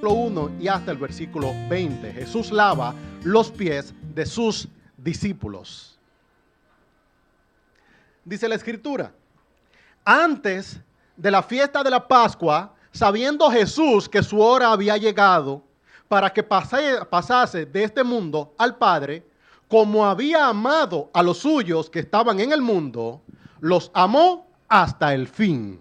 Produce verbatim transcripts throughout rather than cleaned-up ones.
versículo uno y hasta el versículo veinte. Jesús lava los pies de sus discípulos. Dice la Escritura: antes de la fiesta de la Pascua, sabiendo Jesús que su hora había llegado para que pase, pasase de este mundo al Padre, como había amado a los suyos que estaban en el mundo, los amó hasta el fin.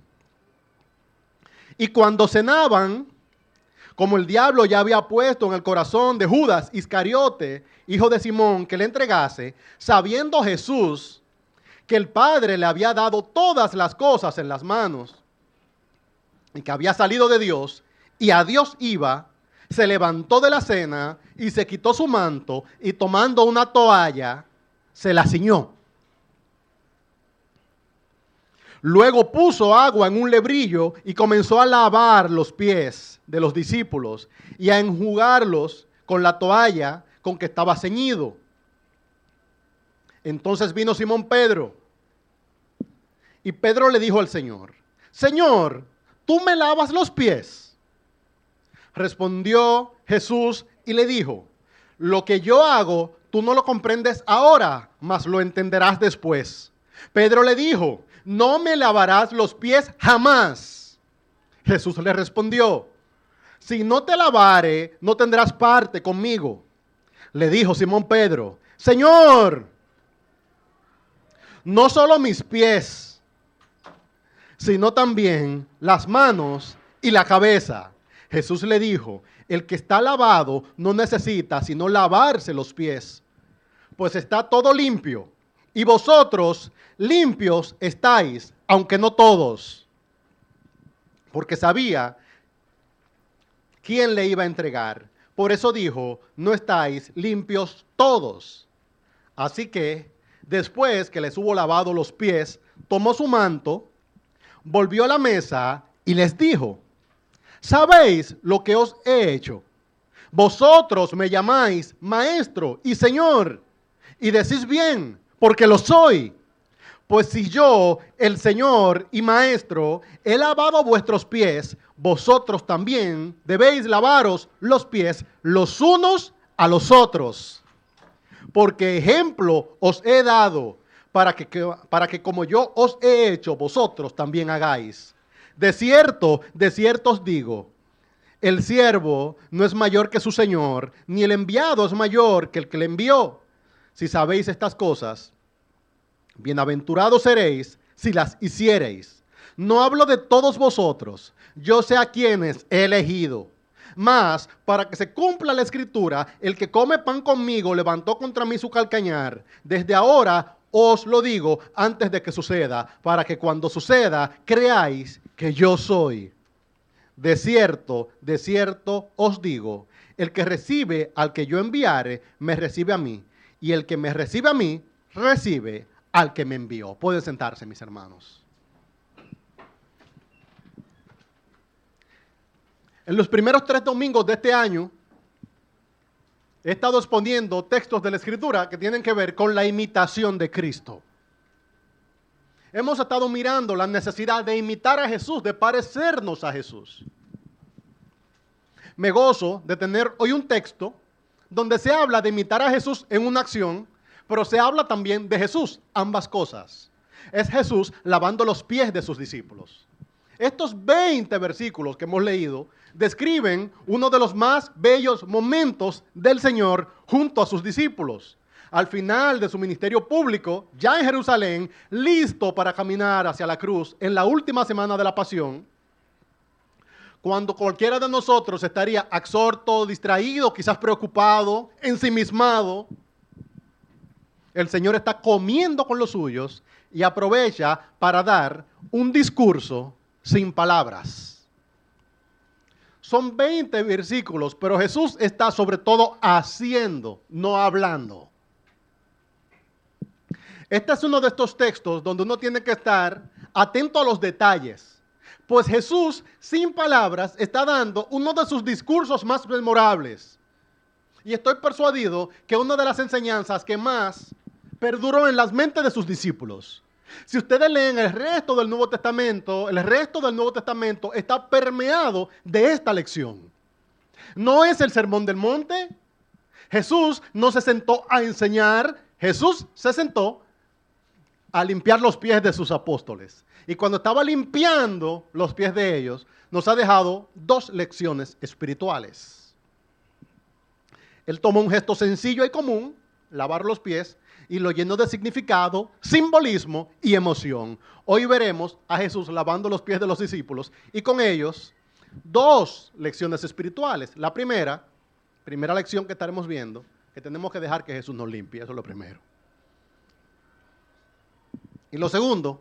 Y cuando cenaban, como el diablo ya había puesto en el corazón de Judas Iscariote, hijo de Simón, que le entregase, sabiendo Jesús que el Padre le había dado todas las cosas en las manos y que había salido de Dios y a Dios iba, se levantó de la cena y se quitó su manto y tomando una toalla, se la ciñó. Luego puso agua en un lebrillo y comenzó a lavar los pies de los discípulos y a enjugarlos con la toalla con que estaba ceñido. Entonces vino Simón Pedro y Pedro le dijo al Señor: Señor, ¿tú me lavas los pies? Respondió Jesús y le dijo: lo que yo hago, tú no lo comprendes ahora, mas lo entenderás después. Pedro le dijo: no me lavarás los pies jamás. Jesús le respondió: si no te lavare, no tendrás parte conmigo. Le dijo Simón Pedro: Señor, no solo mis pies, sino también las manos y la cabeza. Jesús le dijo: el que está lavado no necesita sino lavarse los pies, pues está todo limpio, y vosotros limpios estáis, aunque no todos. Porque sabía quién le iba a entregar. Por eso dijo: no estáis limpios todos. Así que, después que les hubo lavado los pies, tomó su manto, volvió a la mesa y les dijo: ¿sabéis lo que os he hecho? Vosotros me llamáis Maestro y Señor, y decís bien, porque lo soy. Pues si yo, el Señor y Maestro, he lavado vuestros pies, vosotros también debéis lavaros los pies los unos a los otros. Porque ejemplo os he dado, para que, para que como yo os he hecho, vosotros también hagáis. De cierto, de cierto os digo, el siervo no es mayor que su señor, ni el enviado es mayor que el que le envió. Si sabéis estas cosas, bienaventurados seréis si las hiciereis. No hablo de todos vosotros, yo sé a quienes he elegido. Mas, para que se cumpla la escritura, el que come pan conmigo levantó contra mí su calcañar. Desde ahora os lo digo antes de que suceda, para que cuando suceda creáis que yo soy. De cierto, de cierto os digo, el que recibe al que yo enviare, me recibe a mí, y el que me recibe a mí, recibe al que me envió. Pueden sentarse, mis hermanos. En los primeros tres domingos de este año, he estado exponiendo textos de la Escritura que tienen que ver con la imitación de Cristo. Hemos estado mirando la necesidad de imitar a Jesús, de parecernos a Jesús. Me gozo de tener hoy un texto donde se habla de imitar a Jesús en una acción, pero se habla también de Jesús, ambas cosas. Es Jesús lavando los pies de sus discípulos. Estos veinte versículos que hemos leído describen uno de los más bellos momentos del Señor junto a sus discípulos. Al final de su ministerio público, ya en Jerusalén, listo para caminar hacia la cruz en la última semana de la pasión, cuando cualquiera de nosotros estaría absorto, distraído, quizás preocupado, ensimismado, el Señor está comiendo con los suyos y aprovecha para dar un discurso sin palabras. Son veinte versículos, pero Jesús está sobre todo haciendo, no hablando. Este es uno de estos textos donde uno tiene que estar atento a los detalles, pues Jesús, sin palabras, está dando uno de sus discursos más memorables. Y estoy persuadido que una de las enseñanzas que más perduró en las mentes de sus discípulos. Si ustedes leen el resto del Nuevo Testamento, el resto del Nuevo Testamento está permeado de esta lección. No es el sermón del monte. Jesús no se sentó a enseñar, Jesús se sentó a limpiar los pies de sus apóstoles. Y cuando estaba limpiando los pies de ellos, nos ha dejado dos lecciones espirituales. Él tomó un gesto sencillo y común, lavar los pies, y lo llenó de significado, simbolismo y emoción. Hoy veremos a Jesús lavando los pies de los discípulos y con ellos dos lecciones espirituales. La primera, primera lección que estaremos viendo, que tenemos que dejar que Jesús nos limpie, eso es lo primero. Y lo segundo,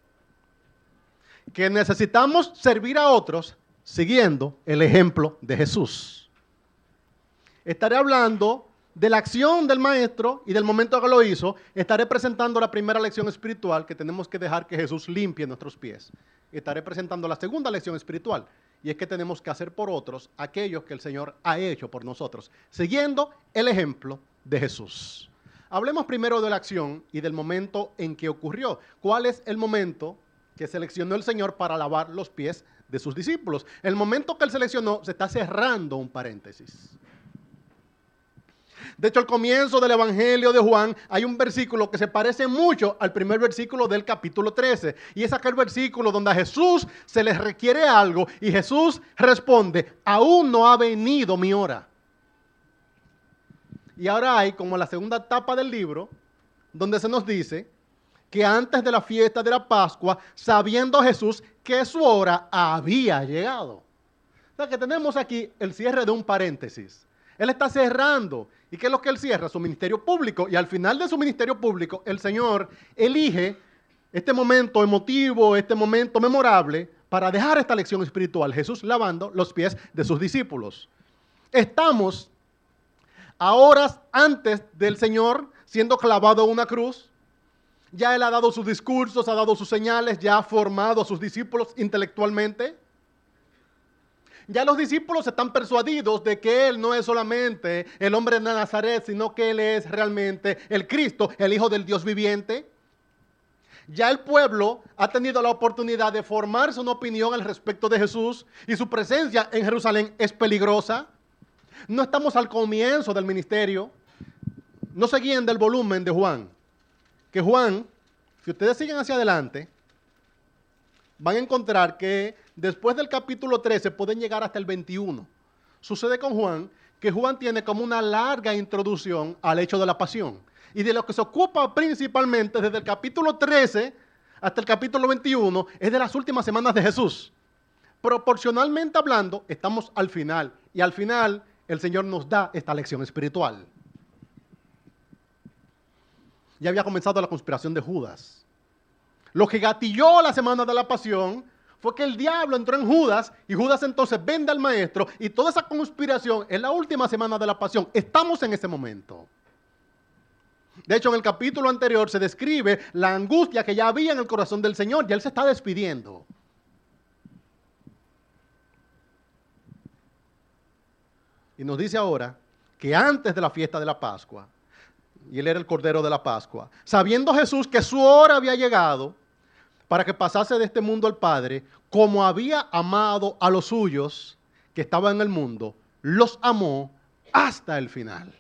que necesitamos servir a otros siguiendo el ejemplo de Jesús. Estaré hablando de la acción del maestro y del momento que lo hizo. Estaré presentando la primera lección espiritual, que tenemos que dejar que Jesús limpie nuestros pies. Estaré presentando la segunda lección espiritual, y es que tenemos que hacer por otros aquellos que el Señor ha hecho por nosotros, siguiendo el ejemplo de Jesús. Hablemos primero de la acción y del momento en que ocurrió. ¿Cuál es el momento que seleccionó el Señor para lavar los pies de sus discípulos? El momento que Él seleccionó, se está cerrando un paréntesis. De hecho, al comienzo del Evangelio de Juan hay un versículo que se parece mucho al primer versículo del capítulo trece. Y es aquel versículo donde a Jesús se le requiere algo y Jesús responde: aún no ha venido mi hora. Y ahora hay como la segunda etapa del libro, donde se nos dice que antes de la fiesta de la Pascua, sabiendo Jesús que su hora había llegado. O sea que tenemos aquí el cierre de un paréntesis. Él está cerrando. ¿Y qué es lo que él cierra? Su ministerio público. Y al final de su ministerio público, el Señor elige este momento emotivo, este momento memorable, para dejar esta lección espiritual. Jesús lavando los pies de sus discípulos. Estamos a horas antes del Señor siendo clavado en una cruz. Ya Él ha dado sus discursos, ha dado sus señales, ya ha formado a sus discípulos intelectualmente. Ya los discípulos están persuadidos de que Él no es solamente el hombre de Nazaret, sino que Él es realmente el Cristo, el Hijo del Dios viviente. Ya el pueblo ha tenido la oportunidad de formarse una opinión al respecto de Jesús y su presencia en Jerusalén es peligrosa. No estamos al comienzo del ministerio. No se guíen del volumen de Juan. Que Juan, si ustedes siguen hacia adelante, van a encontrar que después del capítulo trece pueden llegar hasta el veintiuno. Sucede con Juan que Juan tiene como una larga introducción al hecho de la pasión. Y de lo que se ocupa principalmente desde el capítulo trece hasta el capítulo veintiuno es de las últimas semanas de Jesús. Proporcionalmente hablando, estamos al final. Y al final el Señor nos da esta lección espiritual. Ya había comenzado la conspiración de Judas. Lo que gatilló la semana de la pasión fue que el diablo entró en Judas y Judas entonces vende al maestro y toda esa conspiración es la última semana de la pasión. Estamos en ese momento. De hecho, en el capítulo anterior se describe la angustia que ya había en el corazón del Señor y Él se está despidiendo. Y nos dice ahora que antes de la fiesta de la Pascua, y Él era el Cordero de la Pascua, sabiendo Jesús que su hora había llegado para que pasase de este mundo al Padre, como había amado a los suyos que estaban en el mundo, los amó hasta el final.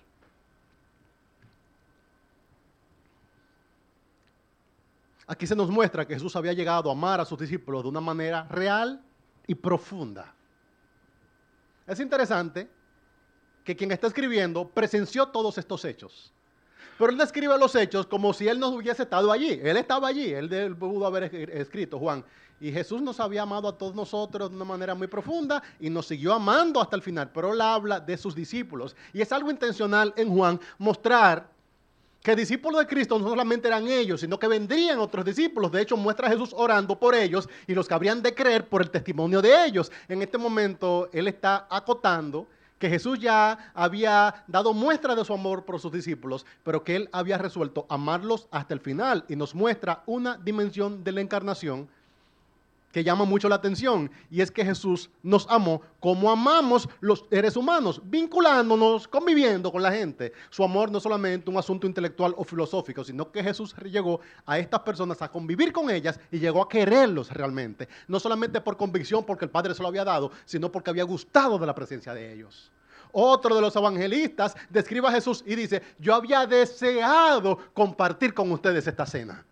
Aquí se nos muestra que Jesús había llegado a amar a sus discípulos de una manera real y profunda. Es interesante que quien está escribiendo presenció todos estos hechos. Pero él describe los hechos como si él no hubiese estado allí. Él estaba allí, él, él pudo haber escrito, Juan. Y Jesús nos había amado a todos nosotros de una manera muy profunda y nos siguió amando hasta el final. Pero él habla de sus discípulos. Y es algo intencional en Juan mostrar que discípulos de Cristo no solamente eran ellos, sino que vendrían otros discípulos. De hecho, muestra a Jesús orando por ellos y los que habrían de creer por el testimonio de ellos. En este momento, él está acotando que Jesús ya había dado muestra de su amor por sus discípulos, pero que Él había resuelto amarlos hasta el final y nos muestra una dimensión de la encarnación que llama mucho la atención, y es que Jesús nos amó como amamos los seres humanos, vinculándonos, conviviendo con la gente. Su amor no es solamente un asunto intelectual o filosófico, sino que Jesús llegó a estas personas a convivir con ellas y llegó a quererlos realmente, no solamente por convicción porque el Padre se lo había dado, sino porque había gustado de la presencia de ellos. Otro de los evangelistas describe a Jesús y dice: yo había deseado compartir con ustedes esta cena.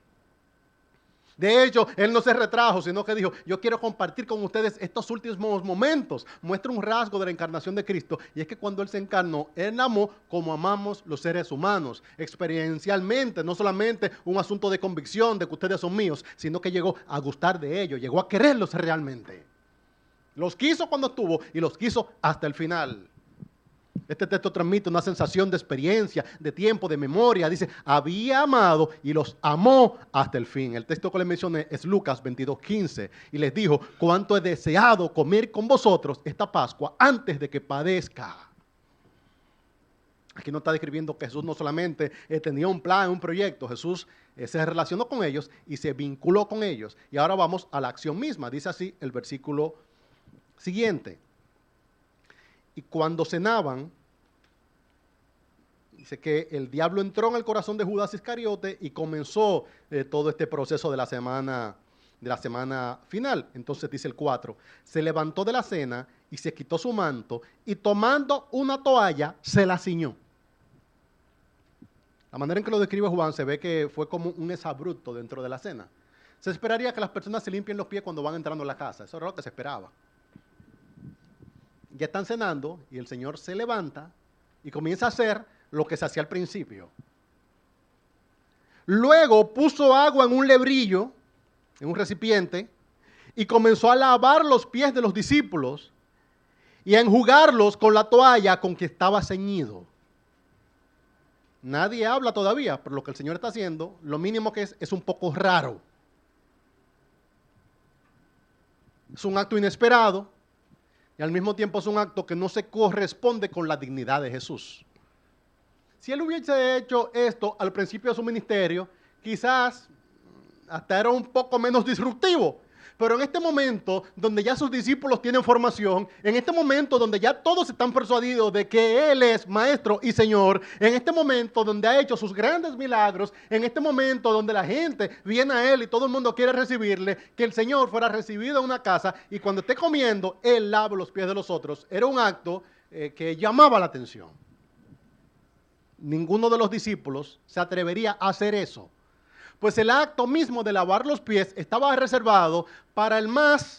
De hecho, Él no se retrajo, sino que dijo: yo quiero compartir con ustedes estos últimos momentos. Muestra un rasgo de la encarnación de Cristo, y es que cuando Él se encarnó, Él amó como amamos los seres humanos, experiencialmente, no solamente un asunto de convicción de que ustedes son míos, sino que llegó a gustar de ellos, llegó a quererlos realmente. Los quiso cuando estuvo y los quiso hasta el final. Este texto transmite una sensación de experiencia, de tiempo, de memoria. Dice: había amado y los amó hasta el fin. El texto que les mencioné es Lucas veintidós, quince. Y les dijo: cuánto he deseado comer con vosotros esta Pascua antes de que padezca. Aquí no está describiendo que Jesús no solamente eh, tenía un plan, un proyecto. Jesús eh, se relacionó con ellos y se vinculó con ellos. Y ahora vamos a la acción misma. Dice así el versículo siguiente. Y cuando cenaban, dice que el diablo entró en el corazón de Judas Iscariote y comenzó eh, todo este proceso de la semana, de la semana final. Entonces dice el cuatro, se levantó de la cena y se quitó su manto y tomando una toalla se la ciñó. La manera en que lo describe Juan se ve que fue como un exabrupto dentro de la cena. Se esperaría que las personas se limpien los pies cuando van entrando a la casa. Eso era lo que se esperaba. Ya están cenando y el Señor se levanta y comienza a hacer lo que se hacía al principio. Luego puso agua en un lebrillo, en un recipiente, y comenzó a lavar los pies de los discípulos y a enjugarlos con la toalla con que estaba ceñido. Nadie habla todavía, pero lo que el Señor está haciendo, lo mínimo que es, es un poco raro. Es un acto inesperado. Y al mismo tiempo es un acto que no se corresponde con la dignidad de Jesús. Si Él hubiese hecho esto al principio de su ministerio, quizás hasta era un poco menos disruptivo. Pero en este momento, donde ya sus discípulos tienen formación, en este momento donde ya todos están persuadidos de que Él es Maestro y Señor, en este momento donde ha hecho sus grandes milagros, en este momento donde la gente viene a Él y todo el mundo quiere recibirle, que el Señor fuera recibido en una casa y cuando esté comiendo, Él lava los pies de los otros, era un acto eh, que llamaba la atención. Ninguno de los discípulos se atrevería a hacer eso. Pues el acto mismo de lavar los pies estaba reservado para el más,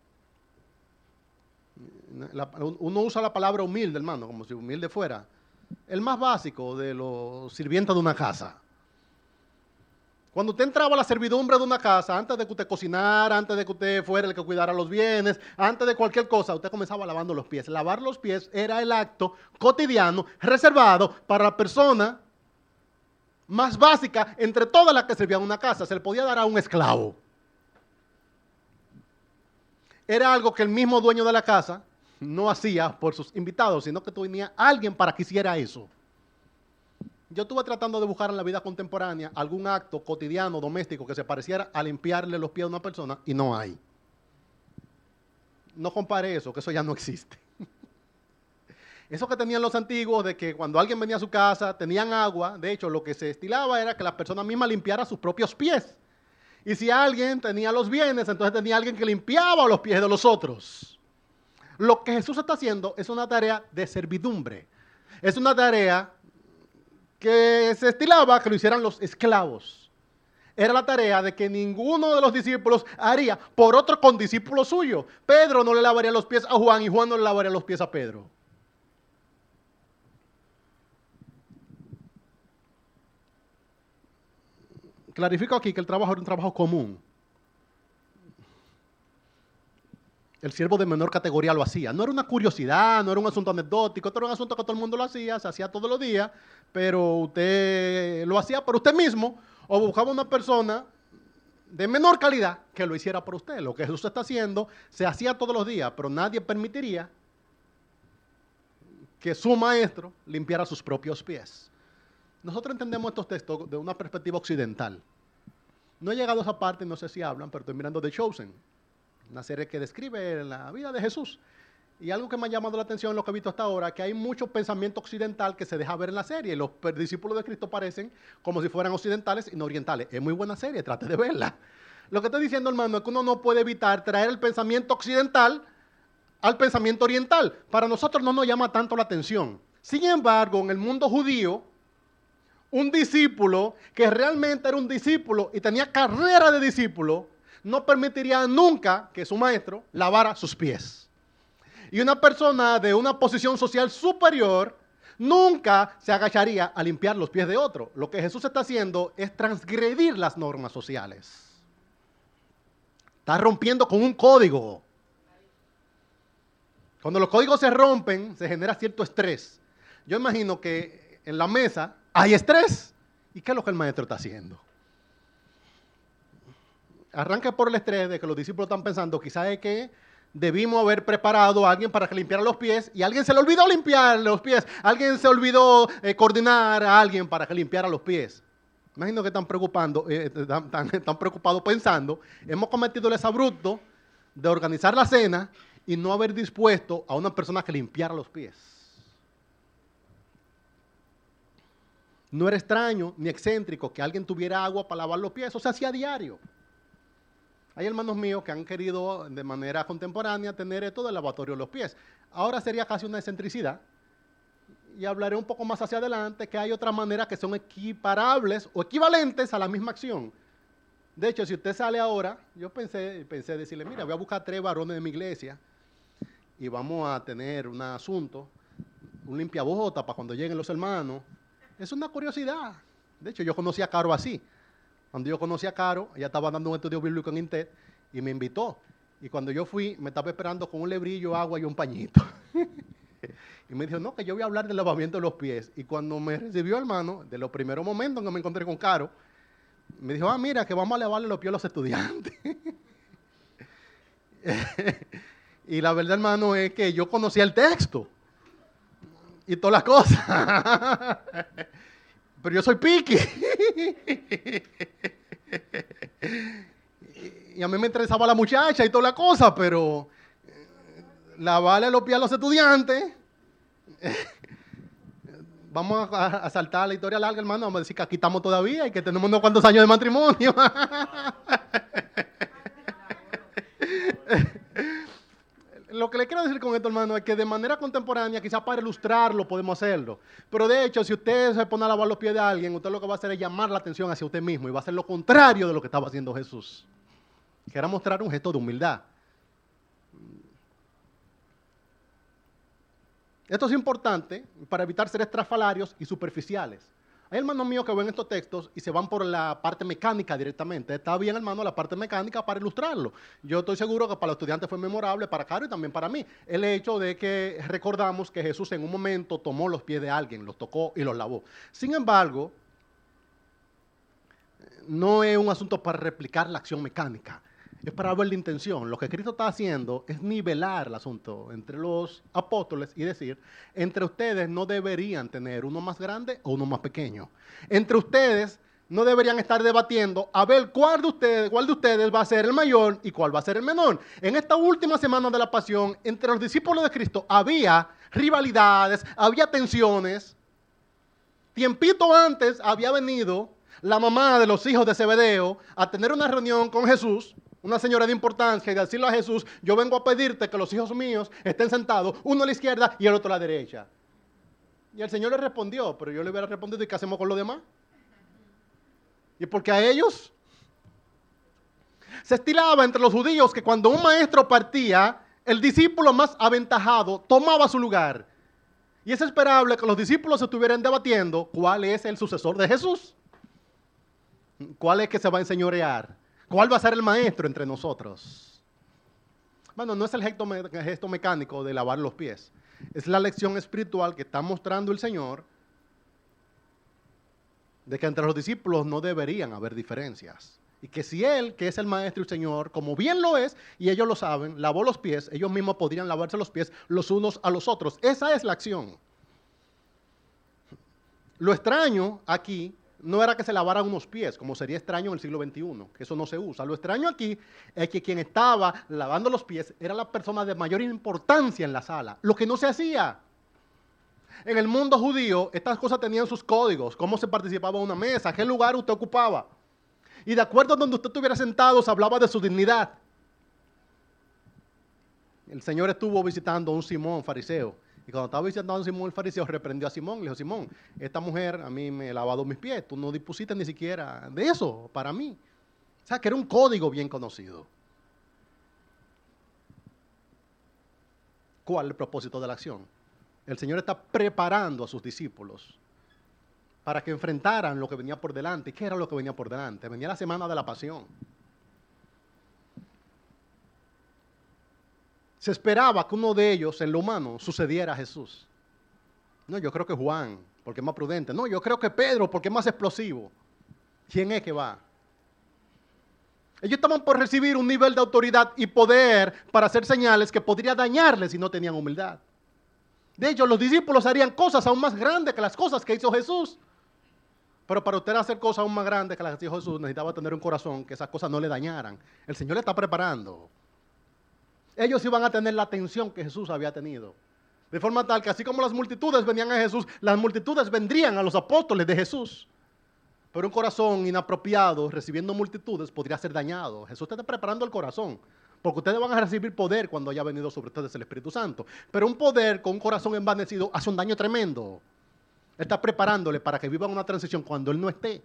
la, uno usa la palabra humilde, hermano, como si humilde fuera, el más básico de los sirvientes de una casa. Cuando usted entraba a la servidumbre de una casa, antes de que usted cocinara, antes de que usted fuera el que cuidara los bienes, antes de cualquier cosa, usted comenzaba lavando los pies. Lavar los pies era el acto cotidiano reservado para la persona más básica entre todas las que servían una casa. Se le podía dar a un esclavo. Era algo que el mismo dueño de la casa no hacía por sus invitados, sino que tenía alguien para que hiciera eso. Yo estuve tratando de buscar en la vida contemporánea algún acto cotidiano, doméstico, que se pareciera a limpiarle los pies a una persona y no hay. No compare eso, que eso ya no existe. Eso que tenían los antiguos de que cuando alguien venía a su casa tenían agua, de hecho lo que se estilaba era que la persona misma limpiara sus propios pies. Y si alguien tenía los bienes, entonces tenía alguien que limpiaba los pies de los otros. Lo que Jesús está haciendo es una tarea de servidumbre. Es una tarea que se estilaba que lo hicieran los esclavos. Era la tarea de que ninguno de los discípulos haría por otro condiscípulo suyo. Pedro no le lavaría los pies a Juan y Juan no le lavaría los pies a Pedro. Clarifico aquí que el trabajo era un trabajo común. El siervo de menor categoría lo hacía. No era una curiosidad, no era un asunto anecdótico, esto era un asunto que todo el mundo lo hacía, se hacía todos los días, pero usted lo hacía por usted mismo o buscaba una persona de menor calidad que lo hiciera por usted. Lo que Jesús está haciendo se hacía todos los días, pero nadie permitiría que su maestro limpiara sus propios pies. Nosotros entendemos estos textos de una perspectiva occidental. No he llegado a esa parte, no sé si hablan, pero estoy mirando The Chosen. una serie que describe la vida de Jesús. Y algo que me ha llamado la atención en lo que he visto hasta ahora, que hay mucho pensamiento occidental que se deja ver en la serie. Los discípulos de Cristo parecen como si fueran occidentales y no orientales. Es muy buena serie, trate de verla. Lo que estoy diciendo, hermano, es que uno no puede evitar traer el pensamiento occidental al pensamiento oriental. Para nosotros no nos llama tanto la atención. Sin embargo, en el mundo judío, un discípulo que realmente era un discípulo y tenía carrera de discípulo, no permitiría nunca que su maestro lavara sus pies. Y una persona de una posición social superior nunca se agacharía a limpiar los pies de otro. Lo que Jesús está haciendo es transgredir las normas sociales. Está rompiendo con un código. Cuando los códigos se rompen, se genera cierto estrés. Yo imagino que en la mesa hay estrés. ¿Y qué es lo que el maestro está haciendo? Arranca por el estrés de que los discípulos están pensando, quizás es que debimos haber preparado a alguien para que limpiara los pies y a alguien se le olvidó limpiar los pies. Alguien se olvidó eh, coordinar a alguien para que limpiara los pies. Imagino que están preocupando, eh, están, están, están preocupados pensando, hemos cometido el exabrupto de organizar la cena y no haber dispuesto a una persona que limpiara los pies. No era extraño ni excéntrico que alguien tuviera agua para lavar los pies, eso se hacía a diario. Hay hermanos míos que han querido de manera contemporánea tener esto del lavatorio de los pies. Ahora sería casi una excentricidad. Y hablaré un poco más hacia adelante que hay otras maneras que son equiparables o equivalentes a la misma acción. De hecho, si usted sale ahora, yo pensé, pensé decirle, mira, voy a buscar tres varones de mi iglesia y vamos a tener un asunto, un limpiabota para cuando lleguen los hermanos. Es una curiosidad. De hecho, yo conocí a Caro así. Cuando yo conocí a Caro, ella estaba dando un estudio bíblico en Intet y me invitó. Y cuando yo fui, me estaba esperando con un lebrillo, agua y un pañito. Y me dijo, no, que yo voy a hablar del lavamiento de los pies. Y cuando me recibió, hermano, de los primeros momentos en que me encontré con Caro, me dijo, ah, mira, que vamos a lavarle los pies a los estudiantes. Y la verdad, hermano, es que yo conocía el texto y todas las cosas. Pero yo soy piqui. Y a mí me interesaba la muchacha y toda la cosa, pero lavarle los pies a los estudiantes. Vamos a, a saltar la historia larga, hermano. Vamos a decir que aquí estamos todavía y que tenemos unos cuantos años de matrimonio. Lo que le quiero decir con esto, hermano, es que de manera contemporánea, quizás para ilustrarlo podemos hacerlo. Pero de hecho, si usted se pone a lavar los pies de alguien, usted lo que va a hacer es llamar la atención hacia usted mismo y va a hacer lo contrario de lo que estaba haciendo Jesús. Que era mostrar un gesto de humildad. Esto es importante para evitar ser estrafalarios y superficiales. Hay hermanos míos que ven estos textos y se van por la parte mecánica directamente. Está bien, hermano, la parte mecánica para ilustrarlo. Yo estoy seguro que para los estudiantes fue memorable, para Caro y también para mí. El hecho de que recordamos que Jesús en un momento tomó los pies de alguien, los tocó y los lavó. Sin embargo, no es un asunto para replicar la acción mecánica. Es para ver la intención. Lo que Cristo está haciendo es nivelar el asunto entre los apóstoles y decir, entre ustedes no deberían tener uno más grande o uno más pequeño. Entre ustedes no deberían estar debatiendo a ver cuál de ustedes, cuál de ustedes va a ser el mayor y cuál va a ser el menor. En esta última semana de la pasión, entre los discípulos de Cristo había rivalidades, había tensiones. Tiempito antes había venido la mamá de los hijos de Zebedeo a tener una reunión con Jesús, una señora de importancia, y decirle a Jesús, yo vengo a pedirte que los hijos míos estén sentados, uno a la izquierda y el otro a la derecha. Y el Señor le respondió, pero yo le hubiera respondido, ¿y qué hacemos con los demás? Y porque a ellos se estilaba entre los judíos que cuando un maestro partía, el discípulo más aventajado tomaba su lugar. Y es esperable que los discípulos estuvieran debatiendo cuál es el sucesor de Jesús. ¿Cuál es que se va a enseñorear? ¿Cuál va a ser el maestro entre nosotros? Bueno, no es el gesto, me gesto mecánico de lavar los pies. Es la lección espiritual que está mostrando el Señor de que entre los discípulos no deberían haber diferencias. Y que si Él, que es el Maestro y el Señor, como bien lo es, y ellos lo saben, lavó los pies, ellos mismos podrían lavarse los pies los unos a los otros. Esa es la acción. Lo extraño aquí no era que se lavaran unos pies, como sería extraño en el siglo veintiuno, que eso no se usa. Lo extraño aquí es que quien estaba lavando los pies era la persona de mayor importancia en la sala, lo que no se hacía. En el mundo judío, estas cosas tenían sus códigos, cómo se participaba en una mesa, qué lugar usted ocupaba. Y de acuerdo a donde usted estuviera sentado, se hablaba de su dignidad. El Señor estuvo visitando a un Simón fariseo. Y cuando estaba visitando a un Simón el fariseo, reprendió a Simón. Le dijo, Simón, esta mujer a mí me ha lavado mis pies. Tú no dispusiste ni siquiera de eso para mí. O sea, que era un código bien conocido. ¿Cuál es el propósito de la acción? El Señor está preparando a sus discípulos para que enfrentaran lo que venía por delante. ¿Y qué era lo que venía por delante? Venía la semana de la pasión. Se esperaba que uno de ellos, en lo humano, sucediera a Jesús. No, yo creo que Juan, porque es más prudente. No, yo creo que Pedro, porque es más explosivo. ¿Quién es que va? Ellos estaban por recibir un nivel de autoridad y poder para hacer señales que podría dañarles si no tenían humildad. De hecho, los discípulos harían cosas aún más grandes que las cosas que hizo Jesús. Pero para usted hacer cosas aún más grandes que las que hizo Jesús, necesitaba tener un corazón que esas cosas no le dañaran. El Señor le está preparando. Ellos iban a tener la atención que Jesús había tenido. De forma tal que así como las multitudes venían a Jesús, las multitudes vendrían a los apóstoles de Jesús. Pero un corazón inapropiado, recibiendo multitudes, podría ser dañado. Jesús está preparando el corazón, porque ustedes van a recibir poder cuando haya venido sobre ustedes el Espíritu Santo. Pero un poder con un corazón envanecido hace un daño tremendo. Él está preparándole para que vivan una transición cuando Él no esté.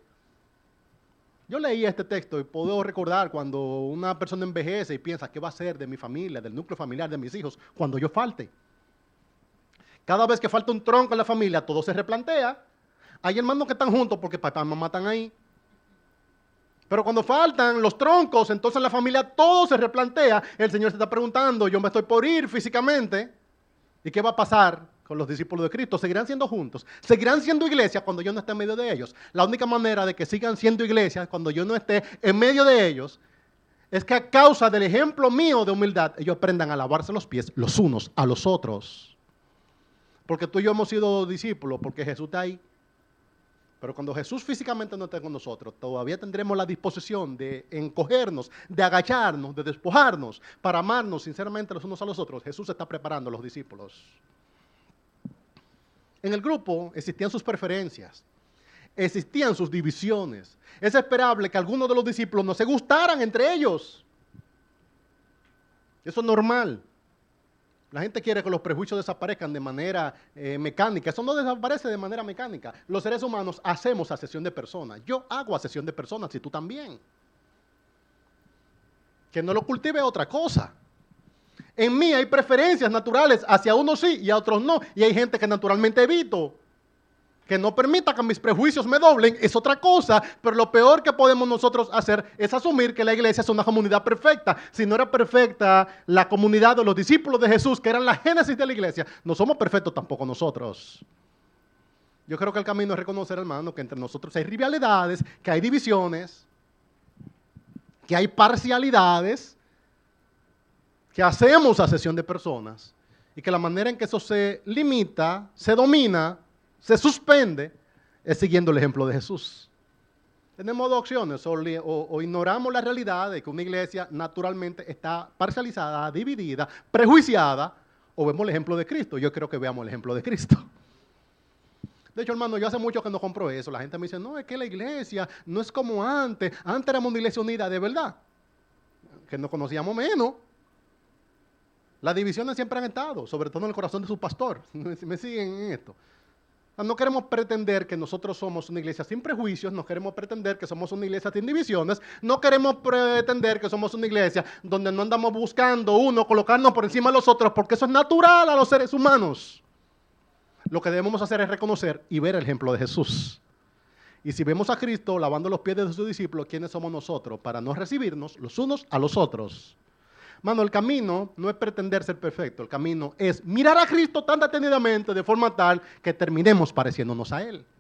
Yo leí este texto y puedo recordar cuando una persona envejece y piensa, ¿qué va a ser de mi familia, del núcleo familiar, de mis hijos, cuando yo falte? Cada vez que falta un tronco en la familia, todo se replantea. Hay hermanos que están juntos porque papá y mamá están ahí. Pero cuando faltan los troncos, entonces la familia todo se replantea. El Señor se está preguntando, yo me estoy por ir físicamente. ¿Y qué va a pasar con los discípulos de Cristo? ¿Seguirán siendo juntos? ¿Seguirán siendo iglesia cuando yo no esté en medio de ellos? La única manera de que sigan siendo iglesia cuando yo no esté en medio de ellos es que a causa del ejemplo mío de humildad, ellos aprendan a lavarse los pies los unos a los otros. Porque tú y yo hemos sido discípulos, porque Jesús está ahí. Pero cuando Jesús físicamente no esté con nosotros, todavía tendremos la disposición de encogernos, de agacharnos, de despojarnos, para amarnos sinceramente los unos a los otros. Jesús está preparando a los discípulos. En el grupo existían sus preferencias, existían sus divisiones. Es esperable que algunos de los discípulos no se gustaran entre ellos. Eso es normal. La gente quiere que los prejuicios desaparezcan de manera eh, mecánica. Eso no desaparece de manera mecánica. Los seres humanos hacemos asesión de personas. Yo hago asesión de personas y tú también. Que no lo cultive otra cosa. En mí hay preferencias naturales, hacia unos sí y a otros no. Y hay gente que naturalmente evito. Que no permita que mis prejuicios me doblen, es otra cosa. Pero lo peor que podemos nosotros hacer es asumir que la iglesia es una comunidad perfecta. Si no era perfecta la comunidad de los discípulos de Jesús, que eran la génesis de la iglesia, no somos perfectos tampoco nosotros. Yo creo que el camino es reconocer, hermano, que entre nosotros hay rivalidades, que hay divisiones, que hay parcialidades, que hacemos asesión de personas y que la manera en que eso se limita, se domina, se suspende, es siguiendo el ejemplo de Jesús. Tenemos dos opciones, o, o, o ignoramos la realidad de que una iglesia naturalmente está parcializada, dividida, prejuiciada, o vemos el ejemplo de Cristo. Yo creo que veamos el ejemplo de Cristo. De hecho, hermano, yo hace mucho que no compro eso. La gente me dice, no, es que la iglesia no es como antes. Antes éramos una iglesia unida, de verdad. Que nos conocíamos menos. Las divisiones siempre han estado, sobre todo en el corazón de su pastor. Me siguen en esto. No queremos pretender que nosotros somos una iglesia sin prejuicios, no queremos pretender que somos una iglesia sin divisiones, no queremos pretender que somos una iglesia donde no andamos buscando uno, colocarnos por encima de los otros, porque eso es natural a los seres humanos. Lo que debemos hacer es reconocer y ver el ejemplo de Jesús. Y si vemos a Cristo lavando los pies de sus discípulos, ¿quiénes somos nosotros? Para no recibirnos los unos a los otros. Mano, el camino no es pretender ser perfecto, el camino es mirar a Cristo tan detenidamente de forma tal que terminemos pareciéndonos a Él.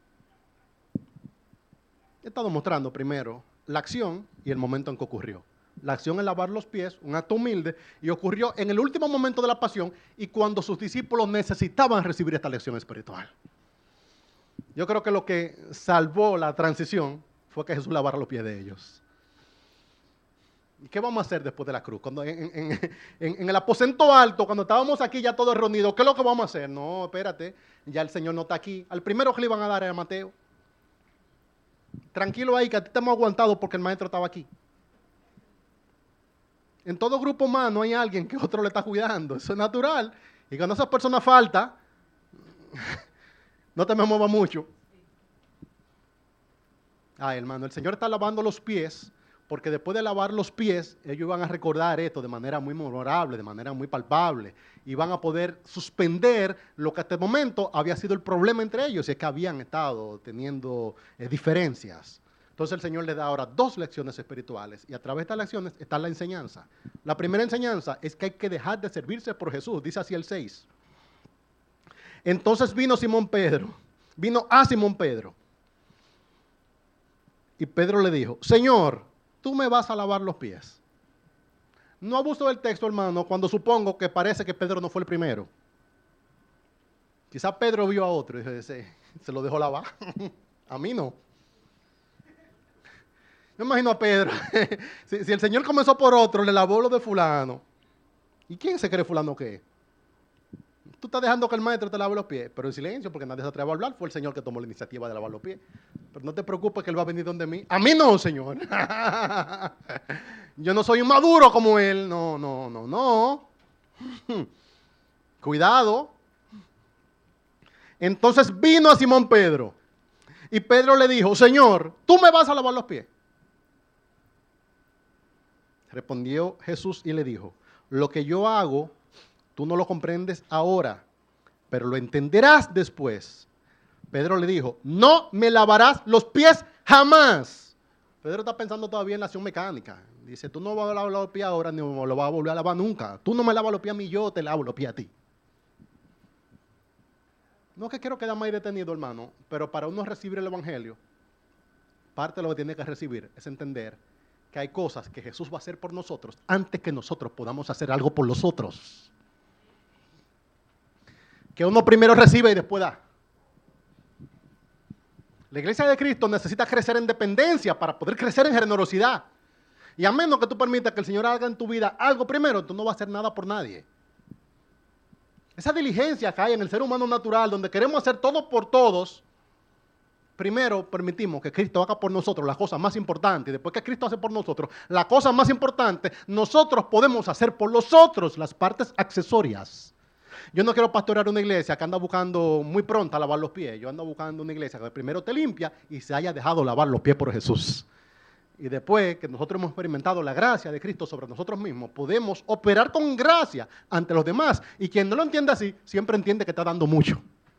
He estado mostrando primero la acción y el momento en que ocurrió. La acción es lavar los pies, un acto humilde, y ocurrió en el último momento de la pasión y cuando sus discípulos necesitaban recibir esta lección espiritual. Yo creo que lo que salvó la transición fue que Jesús lavara los pies de ellos. ¿Y qué vamos a hacer después de la cruz? Cuando en, en, en, en el aposento alto, cuando estábamos aquí ya todos reunidos, ¿qué es lo que vamos a hacer? No, espérate, ya el Señor no está aquí. Al primero que le iban a dar era Mateo. Tranquilo ahí, que a ti te hemos aguantado porque el maestro estaba aquí. En todo grupo humano hay alguien que otro le está cuidando. Eso es natural. Y cuando esa persona falta, no te me muevas mucho. Ah, hermano, el Señor está lavando los pies, porque después de lavar los pies, ellos van a recordar esto de manera muy memorable, de manera muy palpable, y van a poder suspender lo que hasta el momento había sido el problema entre ellos, y es que habían estado teniendo eh, diferencias. Entonces el Señor les da ahora dos lecciones espirituales, y a través de estas lecciones está la enseñanza. La primera enseñanza es que hay que dejar de servirse por Jesús, dice así el seis. Entonces vino Simón Pedro, vino a Simón Pedro, y Pedro le dijo, Señor, tú me vas a lavar los pies. No abuso del texto, hermano, cuando supongo que parece que Pedro no fue el primero. Quizá Pedro vio a otro y se, se lo dejó lavar. A mí no. Yo imagino a Pedro. si, si el Señor comenzó por otro, le lavó lo de fulano. ¿Y quién se cree fulano qué? Tú estás dejando que el maestro te lave los pies, pero en silencio, porque nadie se atreve a hablar. Fue el Señor que tomó la iniciativa de lavar los pies. Pero no te preocupes que Él va a venir donde mí. A mí no, Señor. Yo no soy un maduro como Él. No, no, no, no. Cuidado. Entonces vino a Simón Pedro. Y Pedro le dijo, Señor, ¿tú me vas a lavar los pies? Respondió Jesús y le dijo, lo que yo hago, tú no lo comprendes ahora, pero lo entenderás después. Pedro le dijo, no me lavarás los pies jamás. Pedro está pensando todavía en la acción mecánica. Dice, tú no me vas a lavar los pies ahora, ni me lo vas a volver a lavar nunca. Tú no me lavas los pies a mí, yo te lavo los pies a ti. No es que quiero quedar más detenido, hermano, pero para uno recibir el Evangelio, parte de lo que tiene que recibir es entender que hay cosas que Jesús va a hacer por nosotros antes que nosotros podamos hacer algo por los otros. Que uno primero recibe y después da. La iglesia de Cristo necesita crecer en dependencia para poder crecer en generosidad. Y a menos que tú permitas que el Señor haga en tu vida algo primero, tú no vas a hacer nada por nadie. Esa diligencia que hay en el ser humano natural, donde queremos hacer todo por todos, primero permitimos que Cristo haga por nosotros las cosas más importantes, y después que Cristo hace por nosotros las cosas más importantes, nosotros podemos hacer por los otros las partes accesorias. Yo no quiero pastorear una iglesia que anda buscando muy pronto a lavar los pies. Yo ando buscando una iglesia que primero te limpia y se haya dejado lavar los pies por Jesús. Y después que nosotros hemos experimentado la gracia de Cristo sobre nosotros mismos, podemos operar con gracia ante los demás. Y quien no lo entiende así, siempre entiende que está dando mucho.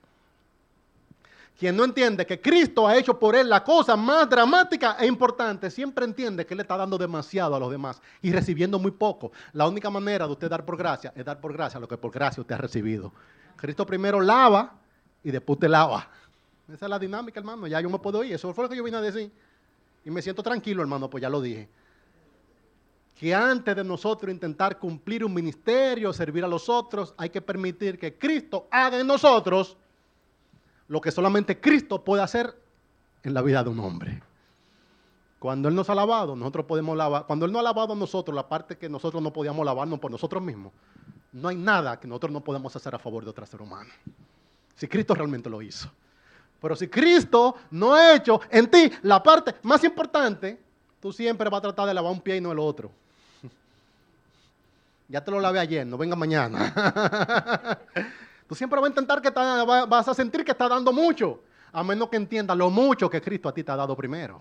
Quien no entiende que Cristo ha hecho por él la cosa más dramática e importante, siempre entiende que él está dando demasiado a los demás y recibiendo muy poco. La única manera de usted dar por gracia es dar por gracia lo que por gracia usted ha recibido. Cristo primero lava y después te lava. Esa es la dinámica, hermano. Ya yo me puedo ir. Eso fue lo que yo vine a decir. Y me siento tranquilo, hermano, pues ya lo dije. Que antes de nosotros intentar cumplir un ministerio, servir a los otros, hay que permitir que Cristo haga en nosotros lo que solamente Cristo puede hacer en la vida de un hombre. Cuando Él nos ha lavado, nosotros podemos lavar. Cuando Él no ha lavado a nosotros, la parte que nosotros no podíamos lavarnos por nosotros mismos, no hay nada que nosotros no podamos hacer a favor de otro ser humano. Si Cristo realmente lo hizo. Pero si Cristo no ha hecho en ti la parte más importante, tú siempre vas a tratar de lavar un pie y no el otro. Ya te lo lavé ayer, no venga mañana. Tú siempre vas a intentar que está, vas a sentir que está dando mucho, a menos que entiendas lo mucho que Cristo a ti te ha dado primero.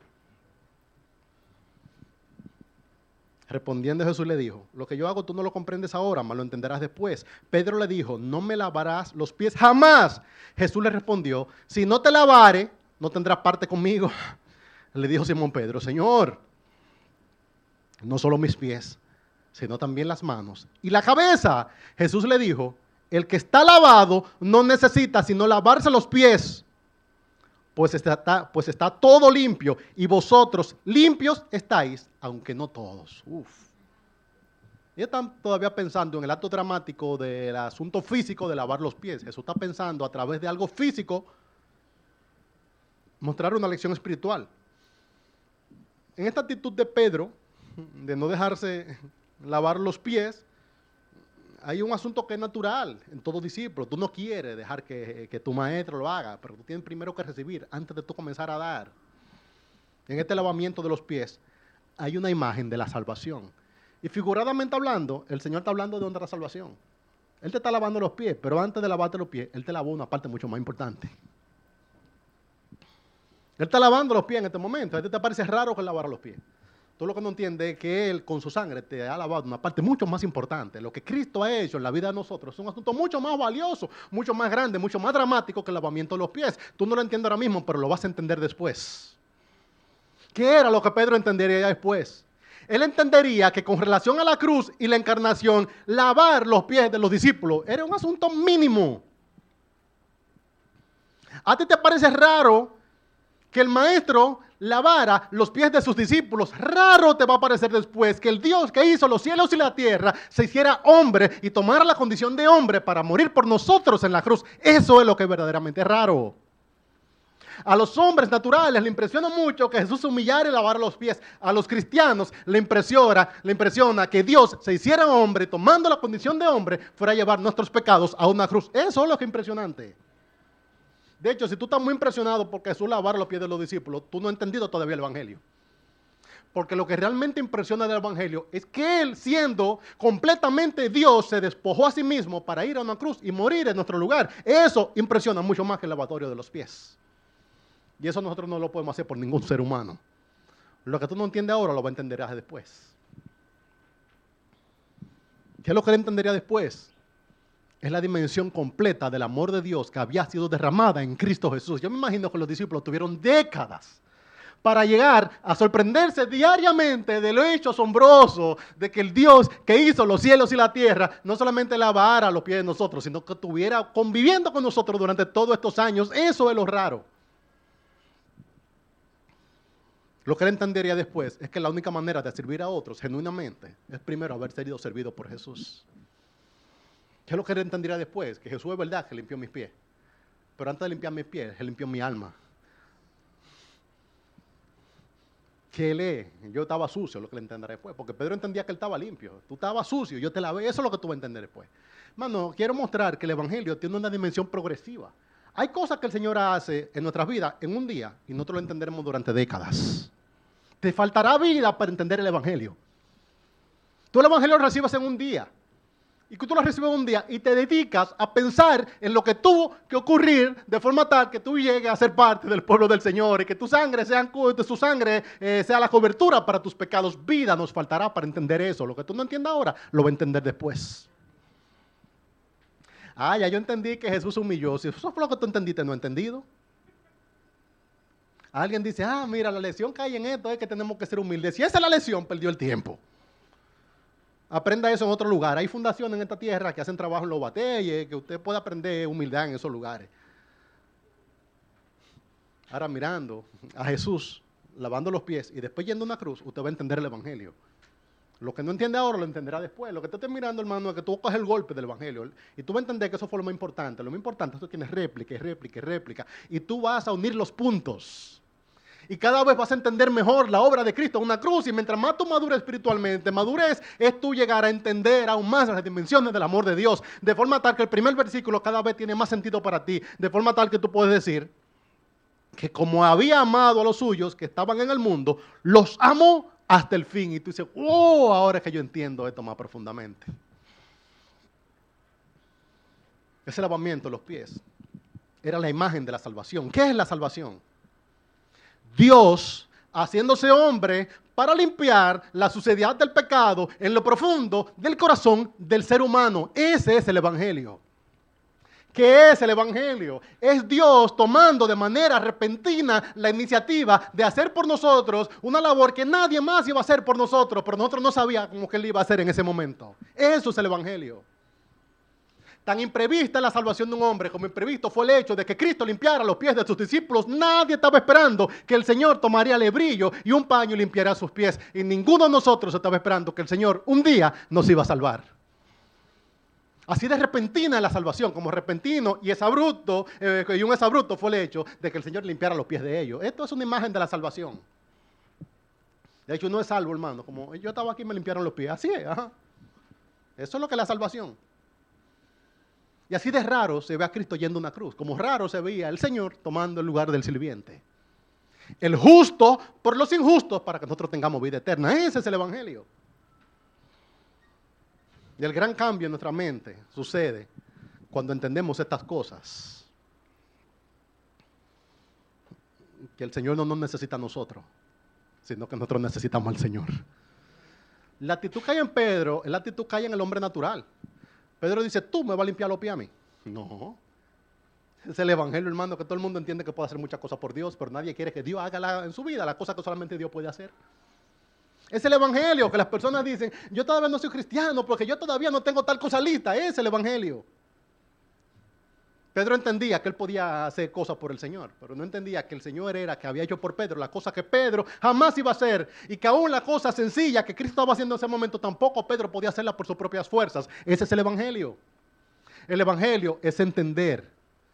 Respondiendo Jesús le dijo, lo que yo hago tú no lo comprendes ahora, mas lo entenderás después. Pedro le dijo, no me lavarás los pies jamás. Jesús le respondió, si no te lavare, no tendrás parte conmigo. Le dijo Simón Pedro, Señor, no solo mis pies, sino también las manos y la cabeza. Jesús le dijo, el que está lavado no necesita sino lavarse los pies, pues está, pues está todo limpio, y vosotros limpios estáis, aunque no todos. Uf. Ellos están todavía pensando en el acto dramático del asunto físico de lavar los pies. Jesús está pensando a través de algo físico mostrar una lección espiritual. En esta actitud de Pedro, de no dejarse lavar los pies, hay un asunto que es natural en todo discípulo. Tú no quieres dejar que, que tu maestro lo haga, pero tú tienes primero que recibir antes de tú comenzar a dar. En este lavamiento de los pies hay una imagen de la salvación. Y figuradamente hablando, el Señor está hablando de otra salvación. Él te está lavando los pies, pero antes de lavarte los pies, Él te lavó una parte mucho más importante. Él está lavando los pies en este momento. A ti te parece raro que Él lavara los pies. Tú lo que no entiendes es que Él con su sangre te ha lavado una parte mucho más importante. Lo que Cristo ha hecho en la vida de nosotros es un asunto mucho más valioso, mucho más grande, mucho más dramático que el lavamiento de los pies. Tú no lo entiendes ahora mismo, pero lo vas a entender después. ¿Qué era lo que Pedro entendería después? Él entendería que con relación a la cruz y la encarnación, lavar los pies de los discípulos era un asunto mínimo. ¿A ti te parece raro que el maestro lavara los pies de sus discípulos? Raro te va a parecer después que el Dios que hizo los cielos y la tierra se hiciera hombre y tomara la condición de hombre para morir por nosotros en la cruz. Eso es lo que es verdaderamente raro. A los hombres naturales le impresiona mucho que Jesús se humillara y lavara los pies. A los cristianos le impresiona, le impresiona que Dios se hiciera hombre, tomando la condición de hombre, fuera a llevar nuestros pecados a una cruz. Eso es lo que es impresionante. De hecho, si tú estás muy impresionado porque Jesús lavara los pies de los discípulos, tú no has entendido todavía el Evangelio. Porque lo que realmente impresiona del Evangelio es que Él, siendo completamente Dios, se despojó a sí mismo para ir a una cruz y morir en nuestro lugar. Eso impresiona mucho más que el lavatorio de los pies. Y eso nosotros no lo podemos hacer por ningún ser humano. Lo que tú no entiendes ahora lo va a entender después. ¿Qué es lo que él entendería después? Es la dimensión completa del amor de Dios que había sido derramada en Cristo Jesús. Yo me imagino que los discípulos tuvieron décadas para llegar a sorprenderse diariamente del hecho asombroso de que el Dios que hizo los cielos y la tierra no solamente lavara los pies de nosotros, sino que estuviera conviviendo con nosotros durante todos estos años. Eso es lo raro. Lo que él entendería después es que la única manera de servir a otros genuinamente es primero haber sido servido por Jesús. ¿Qué es lo que él entendería después? Que Jesús es verdad que limpió mis pies. Pero antes de limpiar mis pies, él limpió mi alma. Que él es, yo estaba sucio, lo que él entenderá después. Porque Pedro entendía que él estaba limpio. Tú estabas sucio, yo te lavé. Eso es lo que tú vas a entender después. Mano, quiero mostrar que el Evangelio tiene una dimensión progresiva. Hay cosas que el Señor hace en nuestras vidas en un día y nosotros lo entenderemos durante décadas. Te faltará vida para entender el Evangelio. Tú el Evangelio lo recibes en un día. Y que tú lo recibes en un día y te dedicas a pensar en lo que tuvo que ocurrir de forma tal que tú llegues a ser parte del pueblo del Señor y que tu sangre sea, su sangre eh, sea la cobertura para tus pecados. Vida nos faltará para entender eso. Lo que tú no entiendas ahora, lo va a entender después. Ah, ya yo entendí que Jesús humilló. Si eso fue lo que tú entendiste, no he entendido. Alguien dice, ah, mira, la lección que hay en esto es que tenemos que ser humildes. Si esa es la lección, perdió el tiempo. Aprenda eso en otro lugar. Hay fundaciones en esta tierra que hacen trabajo en los batalles, que usted puede aprender humildad en esos lugares. Ahora mirando a Jesús, lavando los pies y después yendo a una cruz, usted va a entender el Evangelio. Lo que no entiende ahora lo entenderá después. Lo que te estés mirando, hermano, es que tú coges el golpe del Evangelio y tú vas a entender que eso fue lo más importante. Lo más importante es que tú tienes réplica, réplica, réplica. Y tú vas a unir los puntos. Y cada vez vas a entender mejor la obra de Cristo en una cruz. Y mientras más tú madures espiritualmente, madurez es tú llegar a entender aún más las dimensiones del amor de Dios. De forma tal que el primer versículo cada vez tiene más sentido para ti. De forma tal que tú puedes decir que como había amado a los suyos que estaban en el mundo, los amó hasta el fin. Y tú dices, oh, ahora es que yo entiendo esto más profundamente. Ese lavamiento de los pies era la imagen de la salvación. ¿Qué es la salvación? Dios haciéndose hombre para limpiar la suciedad del pecado en lo profundo del corazón del ser humano. Ese es el Evangelio. ¿Qué es el Evangelio? Es Dios tomando de manera repentina la iniciativa de hacer por nosotros una labor que nadie más iba a hacer por nosotros, pero nosotros no sabíamos que Él iba a hacer en ese momento. Eso es el Evangelio. Tan imprevista es la salvación de un hombre como imprevisto fue el hecho de que Cristo limpiara los pies de sus discípulos. Nadie estaba esperando que el Señor tomaría lebrillo y un paño y limpiara sus pies. Y ninguno de nosotros estaba esperando que el Señor un día nos iba a salvar. Así de repentina es la salvación, como repentino y es abrupto, eh, y un exabrupto fue el hecho de que el Señor limpiara los pies de ellos. Esto es una imagen de la salvación. De hecho, no es salvo, hermano. Como yo estaba aquí y me limpiaron los pies. Así es, ajá. Eso es lo que es la salvación. Y así de raro se ve a Cristo yendo a una cruz, como raro se veía el Señor tomando el lugar del sirviente. El justo por los injustos para que nosotros tengamos vida eterna. Ese es el Evangelio. Y el gran cambio en nuestra mente sucede cuando entendemos estas cosas. Que el Señor no nos necesita a nosotros, sino que nosotros necesitamos al Señor. La actitud que hay en Pedro es la actitud que hay en el hombre natural. Pedro dice, tú me vas a limpiar los pies a mí. No. Es el Evangelio, hermano, que todo el mundo entiende que puede hacer muchas cosas por Dios, pero nadie quiere que Dios haga la, en su vida las cosas que solamente Dios puede hacer. Es el Evangelio que las personas dicen, yo todavía no soy cristiano porque yo todavía no tengo tal cosa lista. Es el Evangelio. Pedro entendía que él podía hacer cosas por el Señor, pero no entendía que el Señor era que había hecho por Pedro la cosa que Pedro jamás iba a hacer, y que aún la cosa sencilla que Cristo estaba haciendo en ese momento tampoco Pedro podía hacerla por sus propias fuerzas. Ese es el Evangelio. El Evangelio es entender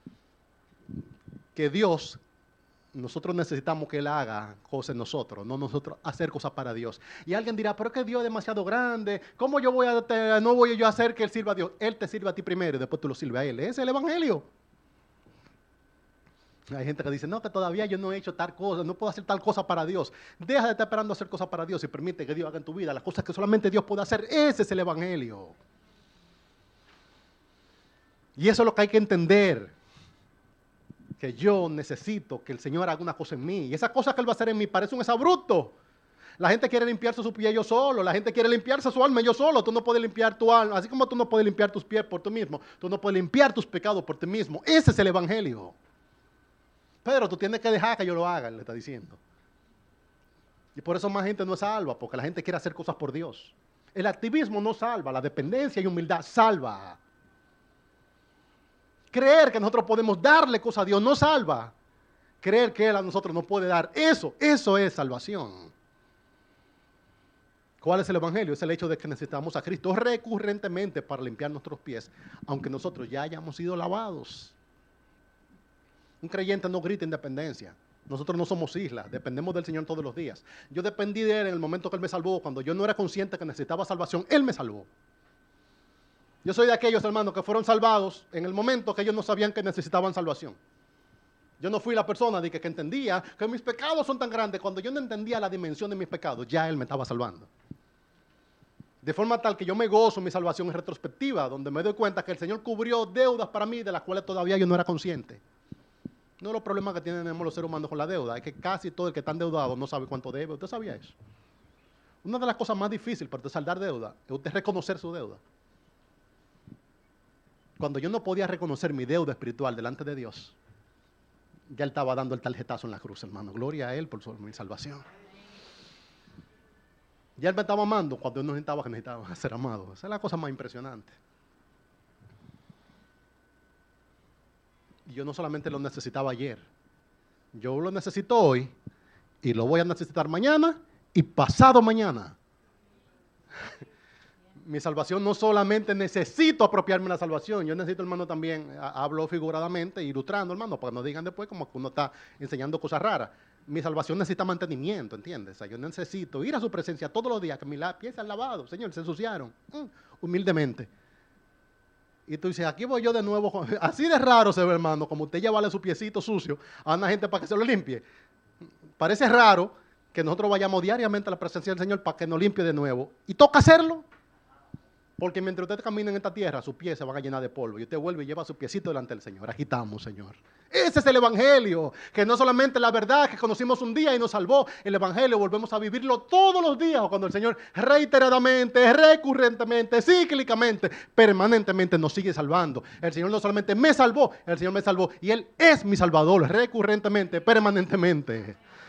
que Dios, nosotros necesitamos que Él haga cosas en nosotros, no nosotros hacer cosas para Dios. Y alguien dirá, pero es que Dios es demasiado grande, ¿cómo yo voy a te, no voy yo a hacer que Él sirva a Dios? Él te sirve a ti primero y después tú lo sirves a Él. Ese es el Evangelio. Hay gente que dice, no, que todavía yo no he hecho tal cosa, no puedo hacer tal cosa para Dios. Deja de estar esperando hacer cosas para Dios y permite que Dios haga en tu vida las cosas que solamente Dios puede hacer. Ese es el Evangelio. Y eso es lo que hay que entender. Que yo necesito que el Señor haga una cosa en mí. Y esa cosa que Él va a hacer en mí parece un exabrupto. La gente quiere limpiarse su pie yo solo. La gente quiere limpiarse su alma yo solo. Tú no puedes limpiar tu alma. Así como tú no puedes limpiar tus pies por ti mismo, tú no puedes limpiar tus pecados por ti mismo. Ese es el Evangelio. Pero tú tienes que dejar que yo lo haga, le está diciendo. Y por eso más gente no es salva, porque la gente quiere hacer cosas por Dios. El activismo no salva, la dependencia y humildad salva. Creer que nosotros podemos darle cosas a Dios no salva. Creer que Él a nosotros nos puede dar, eso, eso es salvación. ¿Cuál es el Evangelio? Es el hecho de que necesitamos a Cristo recurrentemente para limpiar nuestros pies, aunque nosotros ya hayamos sido lavados. Un creyente no grita independencia. Nosotros no somos islas, dependemos del Señor todos los días. Yo dependí de Él en el momento que Él me salvó, cuando yo no era consciente que necesitaba salvación, Él me salvó. Yo soy de aquellos hermanos que fueron salvados en el momento que ellos no sabían que necesitaban salvación. Yo no fui la persona de que, que entendía que mis pecados son tan grandes. Cuando yo no entendía la dimensión de mis pecados, ya Él me estaba salvando. De forma tal que yo me gozo en mi salvación en retrospectiva, donde me doy cuenta que el Señor cubrió deudas para mí de las cuales todavía yo no era consciente. No es los problemas que tenemos los seres humanos con la deuda, es que casi todo el que está endeudado no sabe cuánto debe. ¿Usted sabía eso? Una de las cosas más difíciles para usted saldar deuda es usted reconocer su deuda. Cuando yo no podía reconocer mi deuda espiritual delante de Dios, ya Él estaba dando el tarjetazo en la cruz, hermano. Gloria a Él por su mi salvación. Ya Él me estaba amando cuando Él no necesitaba que necesitaba ser amado. Esa es la cosa más impresionante. Y yo no solamente lo necesitaba ayer, yo lo necesito hoy y lo voy a necesitar mañana y pasado mañana. Mi salvación no solamente necesito apropiarme la salvación, yo necesito, hermano, también, hablo figuradamente, ilustrando, hermano, para que no digan después como que uno está enseñando cosas raras. Mi salvación necesita mantenimiento, ¿entiendes? O sea, yo necesito ir a su presencia todos los días, que mis pies sean lavados, Señor, se ensuciaron, mm, humildemente. Y tú dices, aquí voy yo de nuevo, así de raro se ve, hermano, como usted llevarle su piecito sucio a una gente para que se lo limpie. Parece raro que nosotros vayamos diariamente a la presencia del Señor para que nos limpie de nuevo. Y toca hacerlo. Porque mientras usted camina en esta tierra, sus pies se van a llenar de polvo. Y usted vuelve y lleva su piecito delante del Señor. Aquí estamos, Señor. Ese es el Evangelio. Que no solamente la verdad que conocimos un día y nos salvó. El Evangelio volvemos a vivirlo todos los días. Cuando el Señor reiteradamente, recurrentemente, cíclicamente, permanentemente nos sigue salvando. El Señor no solamente me salvó, el Señor me salvó. Y Él es mi Salvador recurrentemente, permanentemente.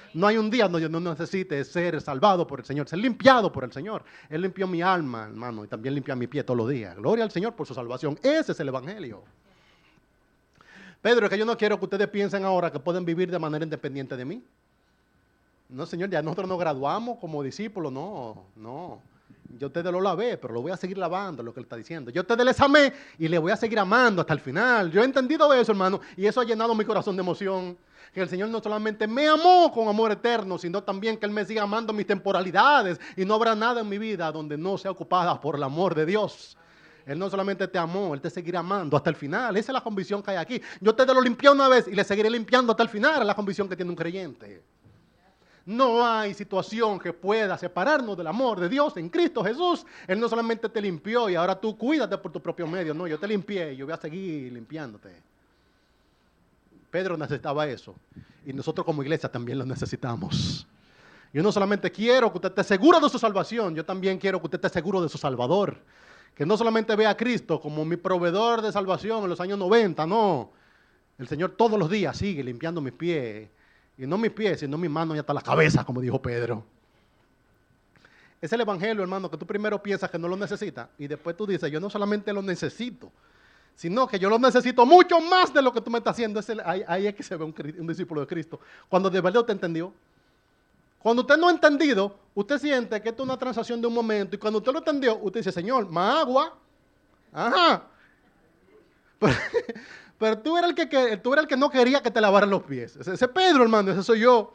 No hay un día donde yo no necesite ser salvado por el Señor, ser limpiado por el Señor. Él limpió mi alma, hermano, y también limpia mi pie todos los días. Gloria al Señor por su salvación. Ese es el Evangelio. Pedro, es que yo no quiero que ustedes piensen ahora que pueden vivir de manera independiente de mí. No, Señor, ya nosotros nos graduamos como discípulos. No, no. Yo a ustedes lo lavé, pero lo voy a seguir lavando, lo que él está diciendo. Yo a ustedes les amé y les voy a seguir amando hasta el final. Yo he entendido eso, hermano, y eso ha llenado mi corazón de emoción. Que el Señor no solamente me amó con amor eterno, sino también que Él me siga amando mis temporalidades. Y no habrá nada en mi vida donde no sea ocupada por el amor de Dios. Él no solamente te amó, Él te seguirá amando hasta el final. Esa es la convicción que hay aquí. Yo te lo limpié una vez y le seguiré limpiando hasta el final. Es la convicción que tiene un creyente. No hay situación que pueda separarnos del amor de Dios en Cristo Jesús. Él no solamente te limpió y ahora tú cuídate por tu propio medio. No, yo te limpié y yo voy a seguir limpiándote. Pedro necesitaba eso. Y nosotros como iglesia también lo necesitamos. Yo no solamente quiero que usted esté seguro de su salvación, yo también quiero que usted esté seguro de su Salvador. Que no solamente vea a Cristo como mi proveedor de salvación en los años noventa, no. El Señor todos los días sigue limpiando mis pies. Y no mis pies, sino mis manos y hasta la cabeza, como dijo Pedro. Es el Evangelio, hermano, que tú primero piensas que no lo necesitas y después tú dices, yo no solamente lo necesito, sino que yo lo necesito mucho más de lo que tú me estás haciendo. Es el, ahí, ahí es que se ve un, un discípulo de Cristo. Cuando de verdad usted entendió. Cuando usted no ha entendido, usted siente que esto es una transacción de un momento. Y cuando usted lo entendió, usted dice, Señor, más agua. Ajá. Pero, pero tú, eras el que, que, tú eras el que no quería que te lavaran los pies. Ese, ese Pedro, hermano, ese soy yo.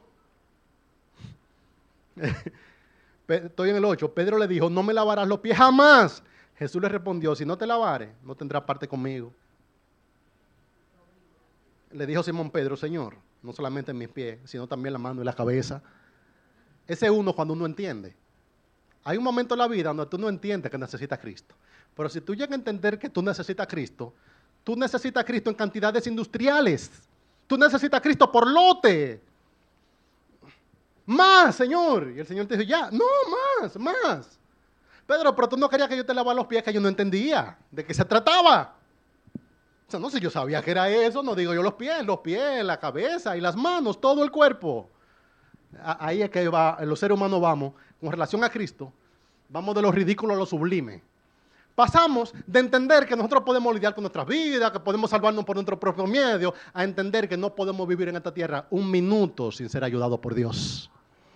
Estoy en el ocho. Pedro le dijo, no me lavarás los pies jamás. Jesús le respondió, si no te lavares, no tendrás parte conmigo. Le dijo Simón Pedro, Señor, no solamente en mis pies, sino también la mano y la cabeza. Ese es uno cuando uno entiende. Hay un momento en la vida donde tú no entiendes que necesitas a Cristo. Pero si tú llegas a entender que tú necesitas a Cristo, tú necesitas a Cristo en cantidades industriales. Tú necesitas a Cristo por lote. Más, Señor. Y el Señor te dice, ya, no, más, más. Pedro, pero tú no querías que yo te lavara los pies, que yo no entendía de qué se trataba. O sea, no sé, yo sabía que era eso, no digo yo los pies, los pies, la cabeza y las manos, todo el cuerpo. Ahí es que va, los seres humanos vamos, con relación a Cristo, vamos de lo ridículo a lo sublime. Pasamos de entender que nosotros podemos lidiar con nuestras vidas, que podemos salvarnos por nuestro propio medio, a entender que no podemos vivir en esta tierra un minuto sin ser ayudados por Dios.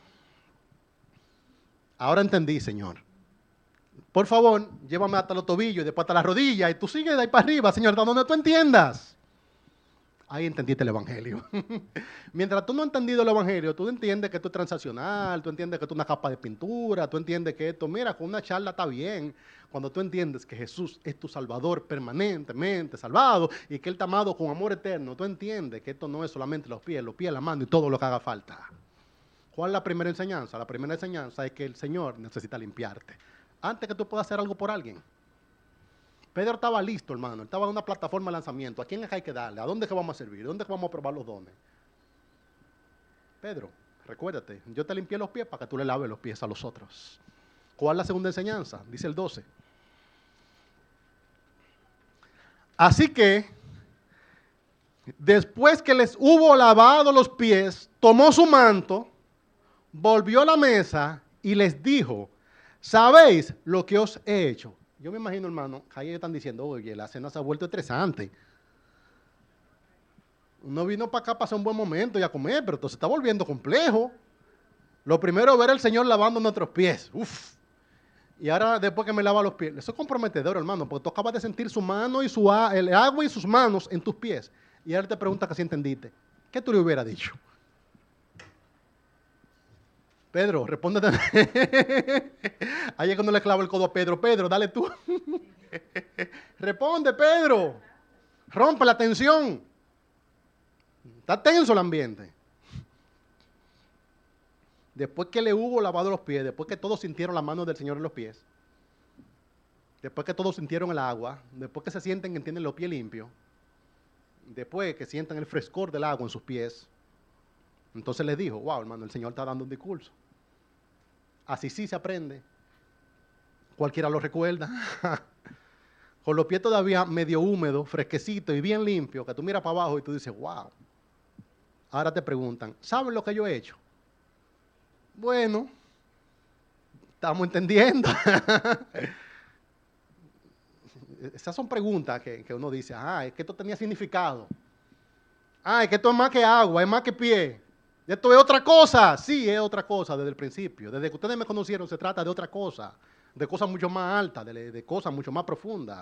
Ahora entendí, Señor. Por favor, llévame hasta los tobillos y después hasta las rodillas y tú sigues de ahí para arriba, Señor, hasta donde tú entiendas. Ahí entendiste el Evangelio. Mientras tú no has entendido el Evangelio, tú entiendes que esto es transaccional, tú entiendes que esto es una capa de pintura, tú entiendes que esto, mira, con una charla está bien. Cuando tú entiendes que Jesús es tu Salvador permanentemente salvado y que Él te ha amado con amor eterno, tú entiendes que esto no es solamente los pies, los pies, la mano y todo lo que haga falta. ¿Cuál es la primera enseñanza? La primera enseñanza es que el Señor necesita limpiarte. Antes que tú puedas hacer algo por alguien. Pedro estaba listo, hermano. Él estaba en una plataforma de lanzamiento. ¿A quién es que hay que darle? ¿A dónde es que vamos a servir? ¿Dónde es que vamos a probar los dones? Pedro, recuérdate, yo te limpié los pies para que tú le laves los pies a los otros. ¿Cuál es la segunda enseñanza? Dice el doce. Así que, después que les hubo lavado los pies, tomó su manto, volvió a la mesa y les dijo, ¿sabéis lo que os he hecho? Yo me imagino, hermano, que ahí están diciendo, oye, la cena se ha vuelto estresante. Uno vino para acá a pasar un buen momento y a comer, pero esto se está volviendo complejo. Lo primero es ver al Señor lavando nuestros pies. Uf. Y ahora, después que me lava los pies, eso es comprometedor, hermano, porque tú acabas de sentir su mano y su el agua y sus manos en tus pies. Y ahora te pregunta que si entendiste. ¿Qué tú le hubieras dicho? Pedro, respóndete. Ahí es cuando le clavo el codo a Pedro. Pedro, dale tú. Responde, Pedro. Rompe la tensión. Está tenso el ambiente. Después que le hubo lavado los pies, después que todos sintieron la mano del Señor en los pies, después que todos sintieron el agua, después que se sienten que tienen los pies limpios, después que sientan el frescor del agua en sus pies, entonces les dijo, wow, hermano, el Señor está dando un discurso. Así sí se aprende. Cualquiera lo recuerda. Con los pies todavía medio húmedos, fresquecitos y bien limpios, que tú miras para abajo y tú dices, wow. Ahora te preguntan, ¿saben lo que yo he hecho? Bueno, estamos entendiendo. Esas son preguntas que, que uno dice, ah, es que esto tenía significado. Ah, es que esto es más que agua, es más que pie. Esto es otra cosa. Sí, es otra cosa desde el principio. Desde que ustedes me conocieron se trata de otra cosa. De cosas mucho más altas, de, de cosas mucho más profundas.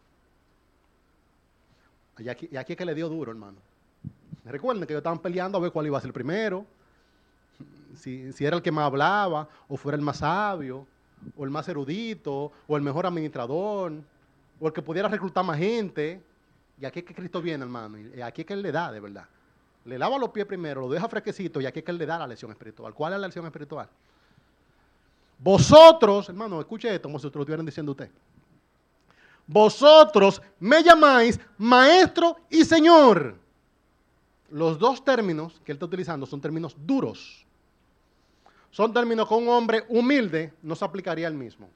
Y aquí, y aquí es que le dio duro, hermano. Recuerden que ellos estaban peleando a ver cuál iba a ser el primero. Si, si era el que más hablaba, o fuera el más sabio, o el más erudito, o el mejor administrador, o el que pudiera reclutar más gente. Y aquí es que Cristo viene, hermano. Y aquí es que Él le da, de verdad. Le lava los pies primero, lo deja fresquecito, y aquí es que Él le da la lección espiritual. ¿Cuál es la lección espiritual? Vosotros, hermano, escuche esto como si te lo estuvieran diciendo usted. Vosotros me llamáis maestro y señor. Los dos términos que Él está utilizando son términos duros. Son términos que un hombre humilde no se aplicaría al mismo.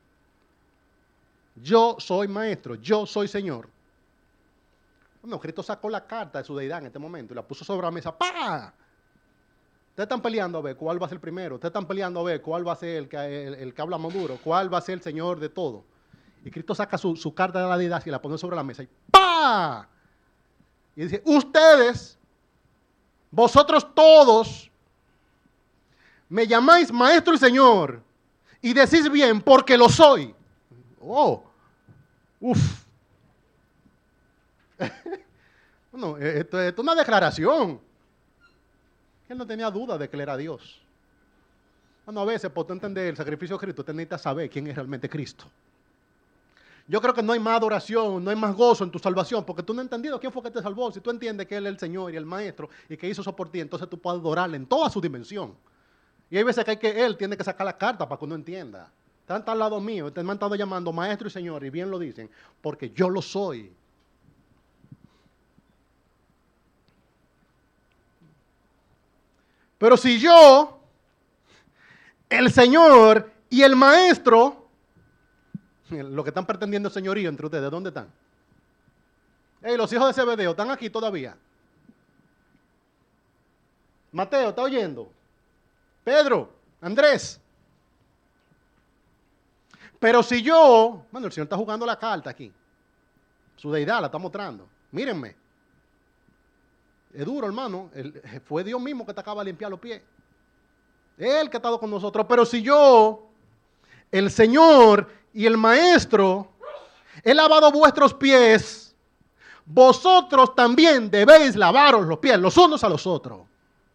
Yo soy maestro, yo soy señor. Bueno, Cristo sacó la carta de su deidad en este momento y la puso sobre la mesa. ¡Pah! Ustedes están peleando a ver cuál va a ser el primero. Ustedes están peleando a ver cuál va a ser el que, el, el que habla más duro. Cuál va a ser el señor de todo. Y Cristo saca su, su carta de la deidad y la pone sobre la mesa. Y ¡pah! Y dice, ustedes, vosotros todos, me llamáis maestro y señor. Y decís bien, porque lo soy. Oh, uff. Bueno, esto, esto es una declaración. Él no tenía duda de que él era Dios. Bueno, a veces, por tú entender el sacrificio de Cristo, tú necesitas saber quién es realmente Cristo. Yo creo que no hay más adoración, no hay más gozo en tu salvación, porque tú no has entendido quién fue que te salvó. Si tú entiendes que Él es el Señor y el Maestro y que hizo eso por ti, entonces tú puedes adorarle en toda su dimensión. Y hay veces que, hay que Él tiene que sacar la carta para que uno entienda. Están al lado mío, ustedes me han estado llamando Maestro y Señor, y bien lo dicen, porque yo lo soy. Pero si yo, el Señor y el Maestro, los que están pretendiendo señorío entre ustedes, ¿dónde están? Hey, los hijos de Zebedeo, ¿están aquí todavía? Mateo, ¿está oyendo? Pedro, Andrés. Pero si yo, bueno, el Señor está jugando la carta aquí. Su deidad la está mostrando. Mírenme. Es duro, hermano. El, fue Dios mismo que te acaba de limpiar los pies. Él que ha estado con nosotros. Pero si yo, el Señor y el Maestro, he lavado vuestros pies, vosotros también debéis lavaros los pies los unos a los otros.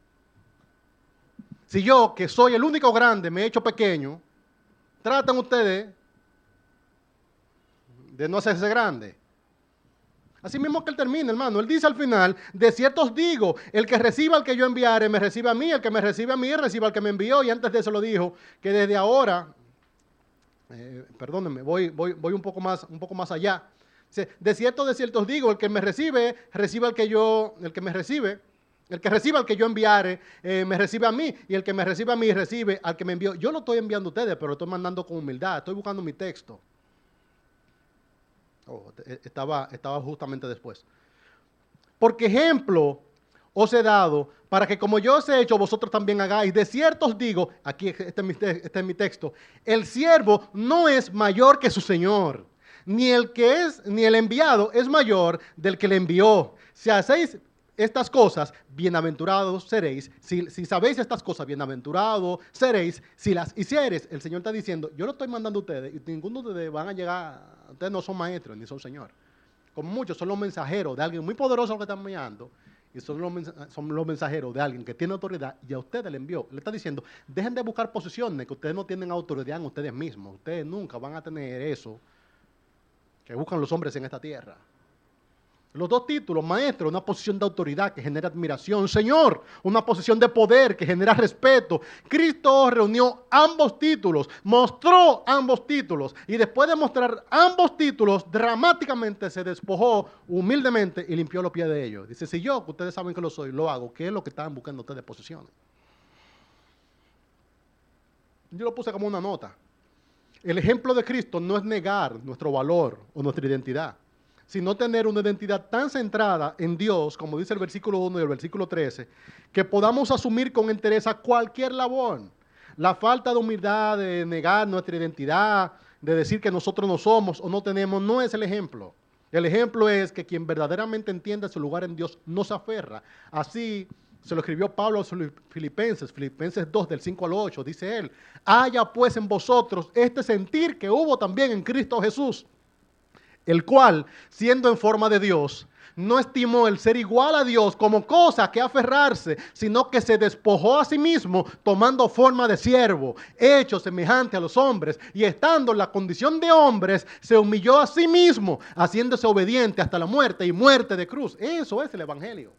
Si yo, que soy el único grande, me he hecho pequeño, tratan ustedes de no hacerse grande. Así mismo que él termina, hermano. Él dice al final, de cierto os digo, el que reciba al que yo enviare, me recibe a mí, el que me recibe a mí, reciba al que me envió. Y antes de eso lo dijo, que desde ahora, eh, perdónenme, voy, voy, voy un, poco más, un poco más allá. Dice, de cierto, de cierto os digo, el que me recibe, reciba al que yo, el que me recibe, el que reciba al que yo enviare, eh, me recibe a mí, y el que me recibe a mí, recibe al que me envió. Yo lo estoy enviando a ustedes, pero lo estoy mandando con humildad, estoy buscando mi texto. Oh, estaba, estaba justamente después. Porque ejemplo os he dado para que como yo os he hecho, vosotros también hagáis. De cierto os digo, aquí este es mi, este es mi texto, el siervo no es mayor que su señor, ni el que es, ni el enviado es mayor del que le envió. Si hacéis estas cosas, bienaventurados seréis. Si, si sabéis estas cosas, bienaventurados seréis. Si las hicieres, el Señor está diciendo, yo lo estoy mandando a ustedes y ninguno de ustedes van a llegar, ustedes no son maestros ni son señor. Como muchos son los mensajeros de alguien muy poderoso que están enviando y son los, son los mensajeros de alguien que tiene autoridad y a ustedes le envió. Le está diciendo, dejen de buscar posiciones que ustedes no tienen autoridad en ustedes mismos. Ustedes nunca van a tener eso que buscan los hombres en esta tierra. Los dos títulos, maestro, una posición de autoridad que genera admiración. Señor, una posición de poder que genera respeto. Cristo reunió ambos títulos, mostró ambos títulos y después de mostrar ambos títulos, dramáticamente se despojó humildemente y limpió los pies de ellos. Dice, si yo, que ustedes saben que lo soy, lo hago, ¿qué es lo que estaban buscando ustedes posiciones? Yo lo puse como una nota. El ejemplo de Cristo no es negar nuestro valor o nuestra identidad, sino tener una identidad tan centrada en Dios, como dice el versículo uno y el versículo trece, que podamos asumir con entereza cualquier labor. La falta de humildad, de negar nuestra identidad, de decir que nosotros no somos o no tenemos, no es el ejemplo. El ejemplo es que quien verdaderamente entiende su lugar en Dios no se aferra. Así se lo escribió Pablo a los Filipenses, Filipenses dos, del cinco al ocho, dice él: haya pues en vosotros este sentir que hubo también en Cristo Jesús, el cual, siendo en forma de Dios, no estimó el ser igual a Dios como cosa que aferrarse, sino que se despojó a sí mismo, tomando forma de siervo, hecho semejante a los hombres, y estando en la condición de hombres, se humilló a sí mismo, haciéndose obediente hasta la muerte y muerte de cruz. Eso es el Evangelio.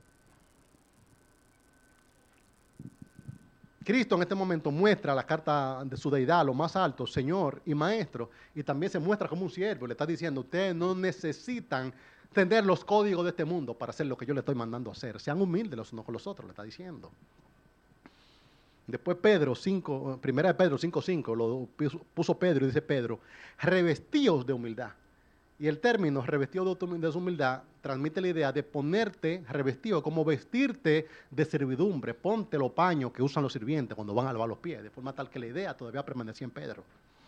Cristo en este momento muestra la carta de su deidad, lo más alto, Señor y Maestro, y también se muestra como un siervo. Le está diciendo: ustedes no necesitan tener los códigos de este mundo para hacer lo que yo le estoy mandando a hacer. Sean humildes los unos con los otros, le está diciendo. Después Pedro cinco, primera de Pedro cinco cinco, lo puso Pedro y dice Pedro: revestíos de humildad. Y el término revestido de su humildad transmite la idea de ponerte revestido, como vestirte de servidumbre. Ponte los paños que usan los sirvientes cuando van a lavar los pies, de forma tal que la idea todavía permanecía en Pedro.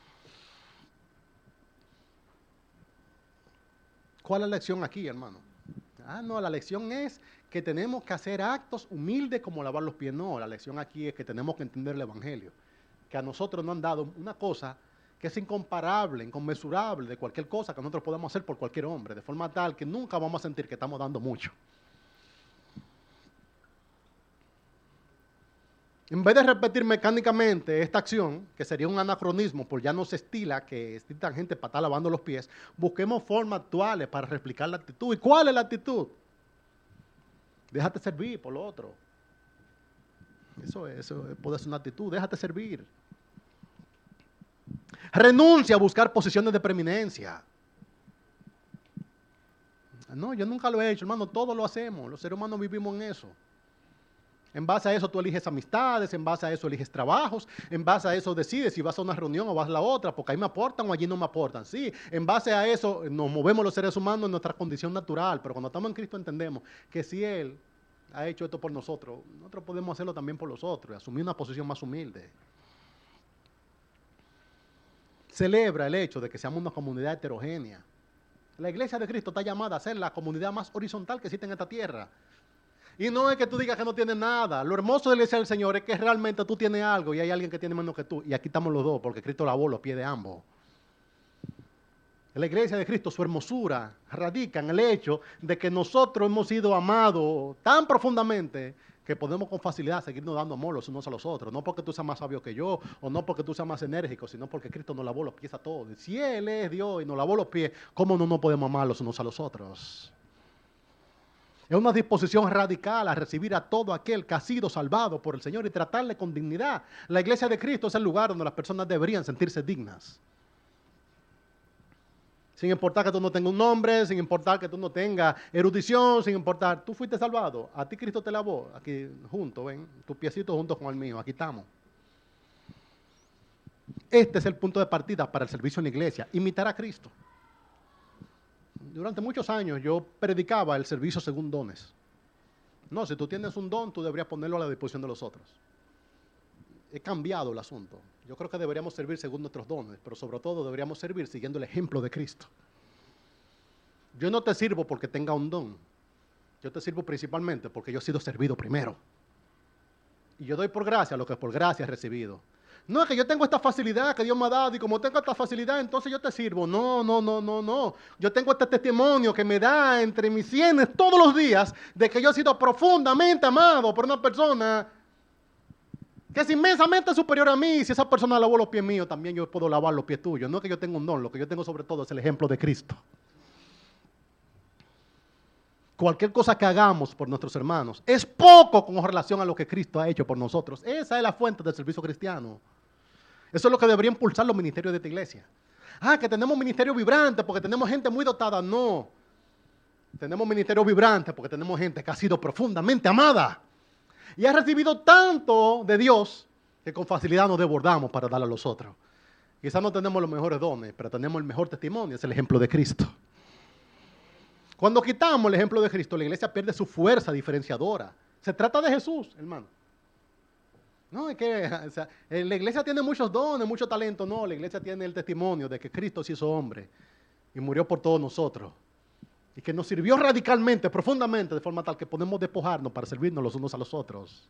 ¿Cuál es la lección aquí, hermano? Ah, no, la lección es que tenemos que hacer actos humildes como lavar los pies. No, la lección aquí es que tenemos que entender el Evangelio, que a nosotros nos han dado una cosa que es incomparable, inconmensurable de cualquier cosa que nosotros podamos hacer por cualquier hombre, de forma tal que nunca vamos a sentir que estamos dando mucho. En vez de repetir mecánicamente esta acción, que sería un anacronismo, porque ya no se estila que estilan gente para estar lavando los pies, busquemos formas actuales para replicar la actitud. ¿Y cuál es la actitud? Déjate servir por lo otro. Eso, es, eso puede ser una actitud, déjate servir. Renuncia a buscar posiciones de preeminencia. No, yo nunca lo he hecho, hermano, todos lo hacemos, los seres humanos vivimos en eso. En base a eso tú eliges amistades, en base a eso eliges trabajos, en base a eso decides si vas a una reunión o vas a la otra, porque ahí me aportan o allí no me aportan. Sí, en base a eso nos movemos los seres humanos en nuestra condición natural, pero cuando estamos en Cristo entendemos que si Él ha hecho esto por nosotros, nosotros podemos hacerlo también por los otros y asumir una posición más humilde. Celebra el hecho de que seamos una comunidad heterogénea. La iglesia de Cristo está llamada a ser la comunidad más horizontal que existe en esta tierra. Y no es que tú digas que no tienes nada. Lo hermoso de la iglesia del Señor es que realmente tú tienes algo y hay alguien que tiene menos que tú. Y aquí estamos los dos, porque Cristo lavó los pies de ambos. En la iglesia de Cristo, su hermosura radica en el hecho de que nosotros hemos sido amados tan profundamente que podemos con facilidad seguirnos dando amor los unos a los otros. No porque tú seas más sabio que yo, o no porque tú seas más enérgico, sino porque Cristo nos lavó los pies a todos. Si Él es Dios y nos lavó los pies, ¿cómo no nos podemos amar los unos a los otros? Es una disposición radical a recibir a todo aquel que ha sido salvado por el Señor y tratarle con dignidad. La iglesia de Cristo es el lugar donde las personas deberían sentirse dignas. Sin importar que tú no tengas un nombre, sin importar que tú no tengas erudición, sin importar, tú fuiste salvado, a ti Cristo te lavó, aquí juntos, ven, tus piecitos juntos con el mío, aquí estamos. Este es el punto de partida para el servicio en la iglesia, imitar a Cristo. Durante muchos años yo predicaba el servicio según dones. No, si tú tienes un don, tú deberías ponerlo a la disposición de los otros. He cambiado el asunto. Yo creo que deberíamos servir según nuestros dones, pero sobre todo deberíamos servir siguiendo el ejemplo de Cristo. Yo no te sirvo porque tenga un don. Yo te sirvo principalmente porque yo he sido servido primero. Y yo doy por gracia lo que por gracia he recibido. No es que yo tengo esta facilidad que Dios me ha dado y como tengo esta facilidad, entonces yo te sirvo. No, no, no, no, no. Yo tengo este testimonio que me da entre mis sienes todos los días de que yo he sido profundamente amado por una persona que es inmensamente superior a mí. Si esa persona lavó los pies míos, también yo puedo lavar los pies tuyos. No es que yo tenga un don, lo que yo tengo sobre todo es el ejemplo de Cristo. Cualquier cosa que hagamos por nuestros hermanos es poco con relación a lo que Cristo ha hecho por nosotros. Esa es la fuente del servicio cristiano. Eso es lo que debería impulsar los ministerios de esta iglesia. Ah, que tenemos ministerio vibrante porque tenemos gente muy dotada. No. Tenemos ministerio vibrante porque tenemos gente que ha sido profundamente amada y ha recibido tanto de Dios que con facilidad nos desbordamos para darle a los otros. Quizás no tenemos los mejores dones, pero tenemos el mejor testimonio, es el ejemplo de Cristo. Cuando quitamos el ejemplo de Cristo, la iglesia pierde su fuerza diferenciadora. Se trata de Jesús, hermano. No, es que o sea, la iglesia tiene muchos dones, mucho talento. No, la iglesia tiene el testimonio de que Cristo se hizo hombre y murió por todos nosotros. Y que nos sirvió radicalmente, profundamente, de forma tal que podemos despojarnos para servirnos los unos a los otros.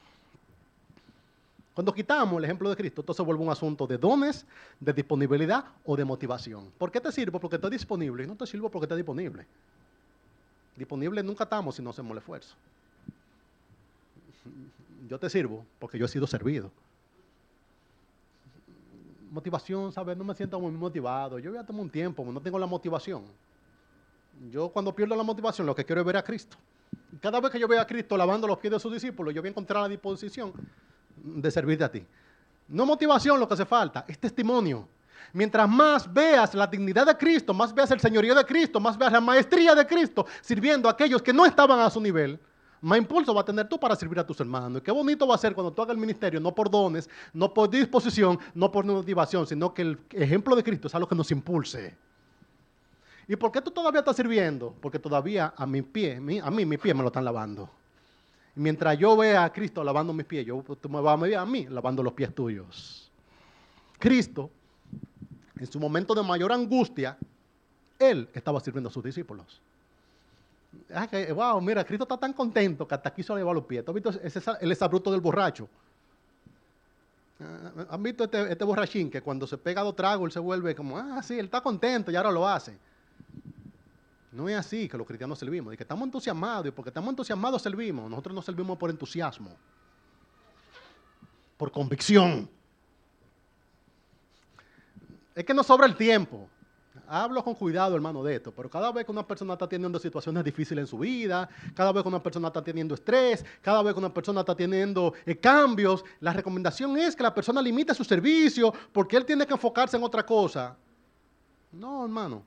Cuando quitamos el ejemplo de Cristo, esto se vuelve un asunto de dones, de disponibilidad o de motivación. ¿Por qué te sirvo? Porque estoy disponible. Y no te sirvo porque estoy disponible. Disponible nunca estamos si no hacemos el esfuerzo. Yo te sirvo porque yo he sido servido. Motivación, ¿sabes? No me siento muy motivado. Yo voy a tomar un tiempo, no tengo la motivación. Yo cuando pierdo la motivación lo que quiero es ver a Cristo. Cada vez que yo veo a Cristo lavando los pies de sus discípulos, yo voy a encontrar la disposición de servirte a ti. No motivación lo que hace falta, es testimonio. Mientras más veas la dignidad de Cristo, más veas el señorío de Cristo, más veas la maestría de Cristo, sirviendo a aquellos que no estaban a su nivel, más impulso va a tener tú para servir a tus hermanos. Y qué bonito va a ser cuando tú hagas el ministerio, no por dones, no por disposición, no por motivación, sino que el ejemplo de Cristo es algo que nos impulse. ¿Y por qué tú todavía estás sirviendo? Porque todavía a mi pie, a mí mis pies me lo están lavando. Y mientras yo vea a Cristo lavando mis pies, yo, tú me vas a ver a mí lavando los pies tuyos. Cristo, en su momento de mayor angustia, Él estaba sirviendo a sus discípulos. Ah, que, wow, mira, Cristo está tan contento que hasta quiso lavar los pies. ¿Tú has visto ese, el exabrupto del borracho? ¿Han visto este, este borrachín que cuando se pega dos tragos él se vuelve como, ah, sí, él está contento y ahora lo hace? No es así que los cristianos servimos, de que estamos entusiasmados y porque estamos entusiasmados servimos. Nosotros no servimos por entusiasmo, por convicción. Es que nos sobra el tiempo. Hablo con cuidado, hermano, de esto, pero cada vez que una persona está teniendo situaciones difíciles en su vida, cada vez que una persona está teniendo estrés, cada vez que una persona está teniendo eh, cambios, la recomendación es que la persona limite su servicio porque él tiene que enfocarse en otra cosa. No, hermano.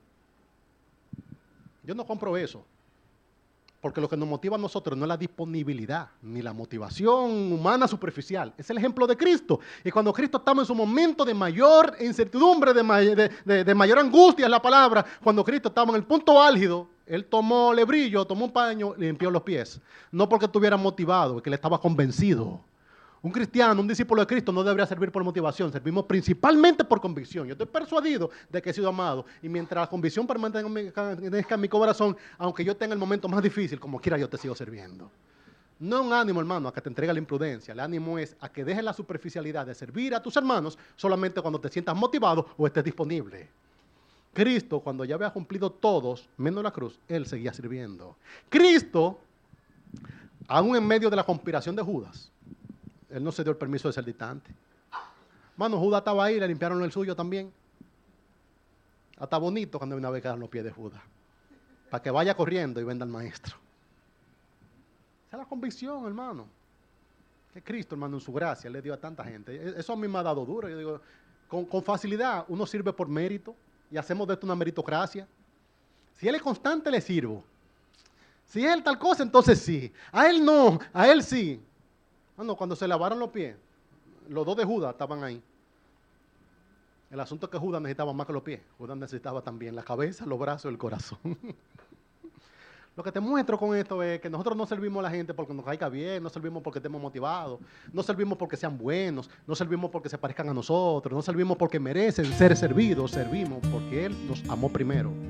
Yo no compro eso. Porque lo que nos motiva a nosotros no es la disponibilidad, ni la motivación humana superficial. Es el ejemplo de Cristo. Y cuando Cristo estaba en su momento de mayor incertidumbre, de, may de, de, de mayor angustia, es la palabra, cuando Cristo estaba en el punto álgido, Él tomó lebrillo, tomó un paño y limpió los pies. No porque estuviera motivado, es que Él estaba convencido. Un cristiano, un discípulo de Cristo no debería servir por motivación, servimos principalmente por convicción. Yo estoy persuadido de que he sido amado y mientras la convicción permanezca en mi, en mi corazón, aunque yo tenga el momento más difícil, como quiera yo te sigo sirviendo. No es un ánimo, hermano, a que te entregue la imprudencia. El ánimo es a que dejes la superficialidad de servir a tus hermanos solamente cuando te sientas motivado o estés disponible. Cristo, cuando ya había cumplido todos, menos la cruz, Él seguía sirviendo. Cristo, aún en medio de la conspiración de Judas, Él no se dio el permiso de ser distante. Mano, Judas estaba ahí, le limpiaron el suyo también. Hasta bonito cuando una vez quedan los pies de Judas. Para que vaya corriendo y venda al maestro. Esa es la convicción, hermano. Que Cristo, hermano, en su gracia le dio a tanta gente. Eso a mí me ha dado duro. Yo digo, con, con facilidad uno sirve por mérito y hacemos de esto una meritocracia. Si Él es constante, le sirvo. Si Él tal cosa, entonces sí. A Él no, a Él sí. Bueno, cuando se lavaron los pies, los dos de Judas estaban ahí. El asunto es que Judas necesitaba más que los pies. Judas necesitaba también la cabeza, los brazos y el corazón. Lo que te muestro con esto es que nosotros no servimos a la gente porque nos caiga bien, no servimos porque estemos motivados, no servimos porque sean buenos, no servimos porque se parezcan a nosotros, no servimos porque merecen ser servidos, servimos porque Él nos amó primero.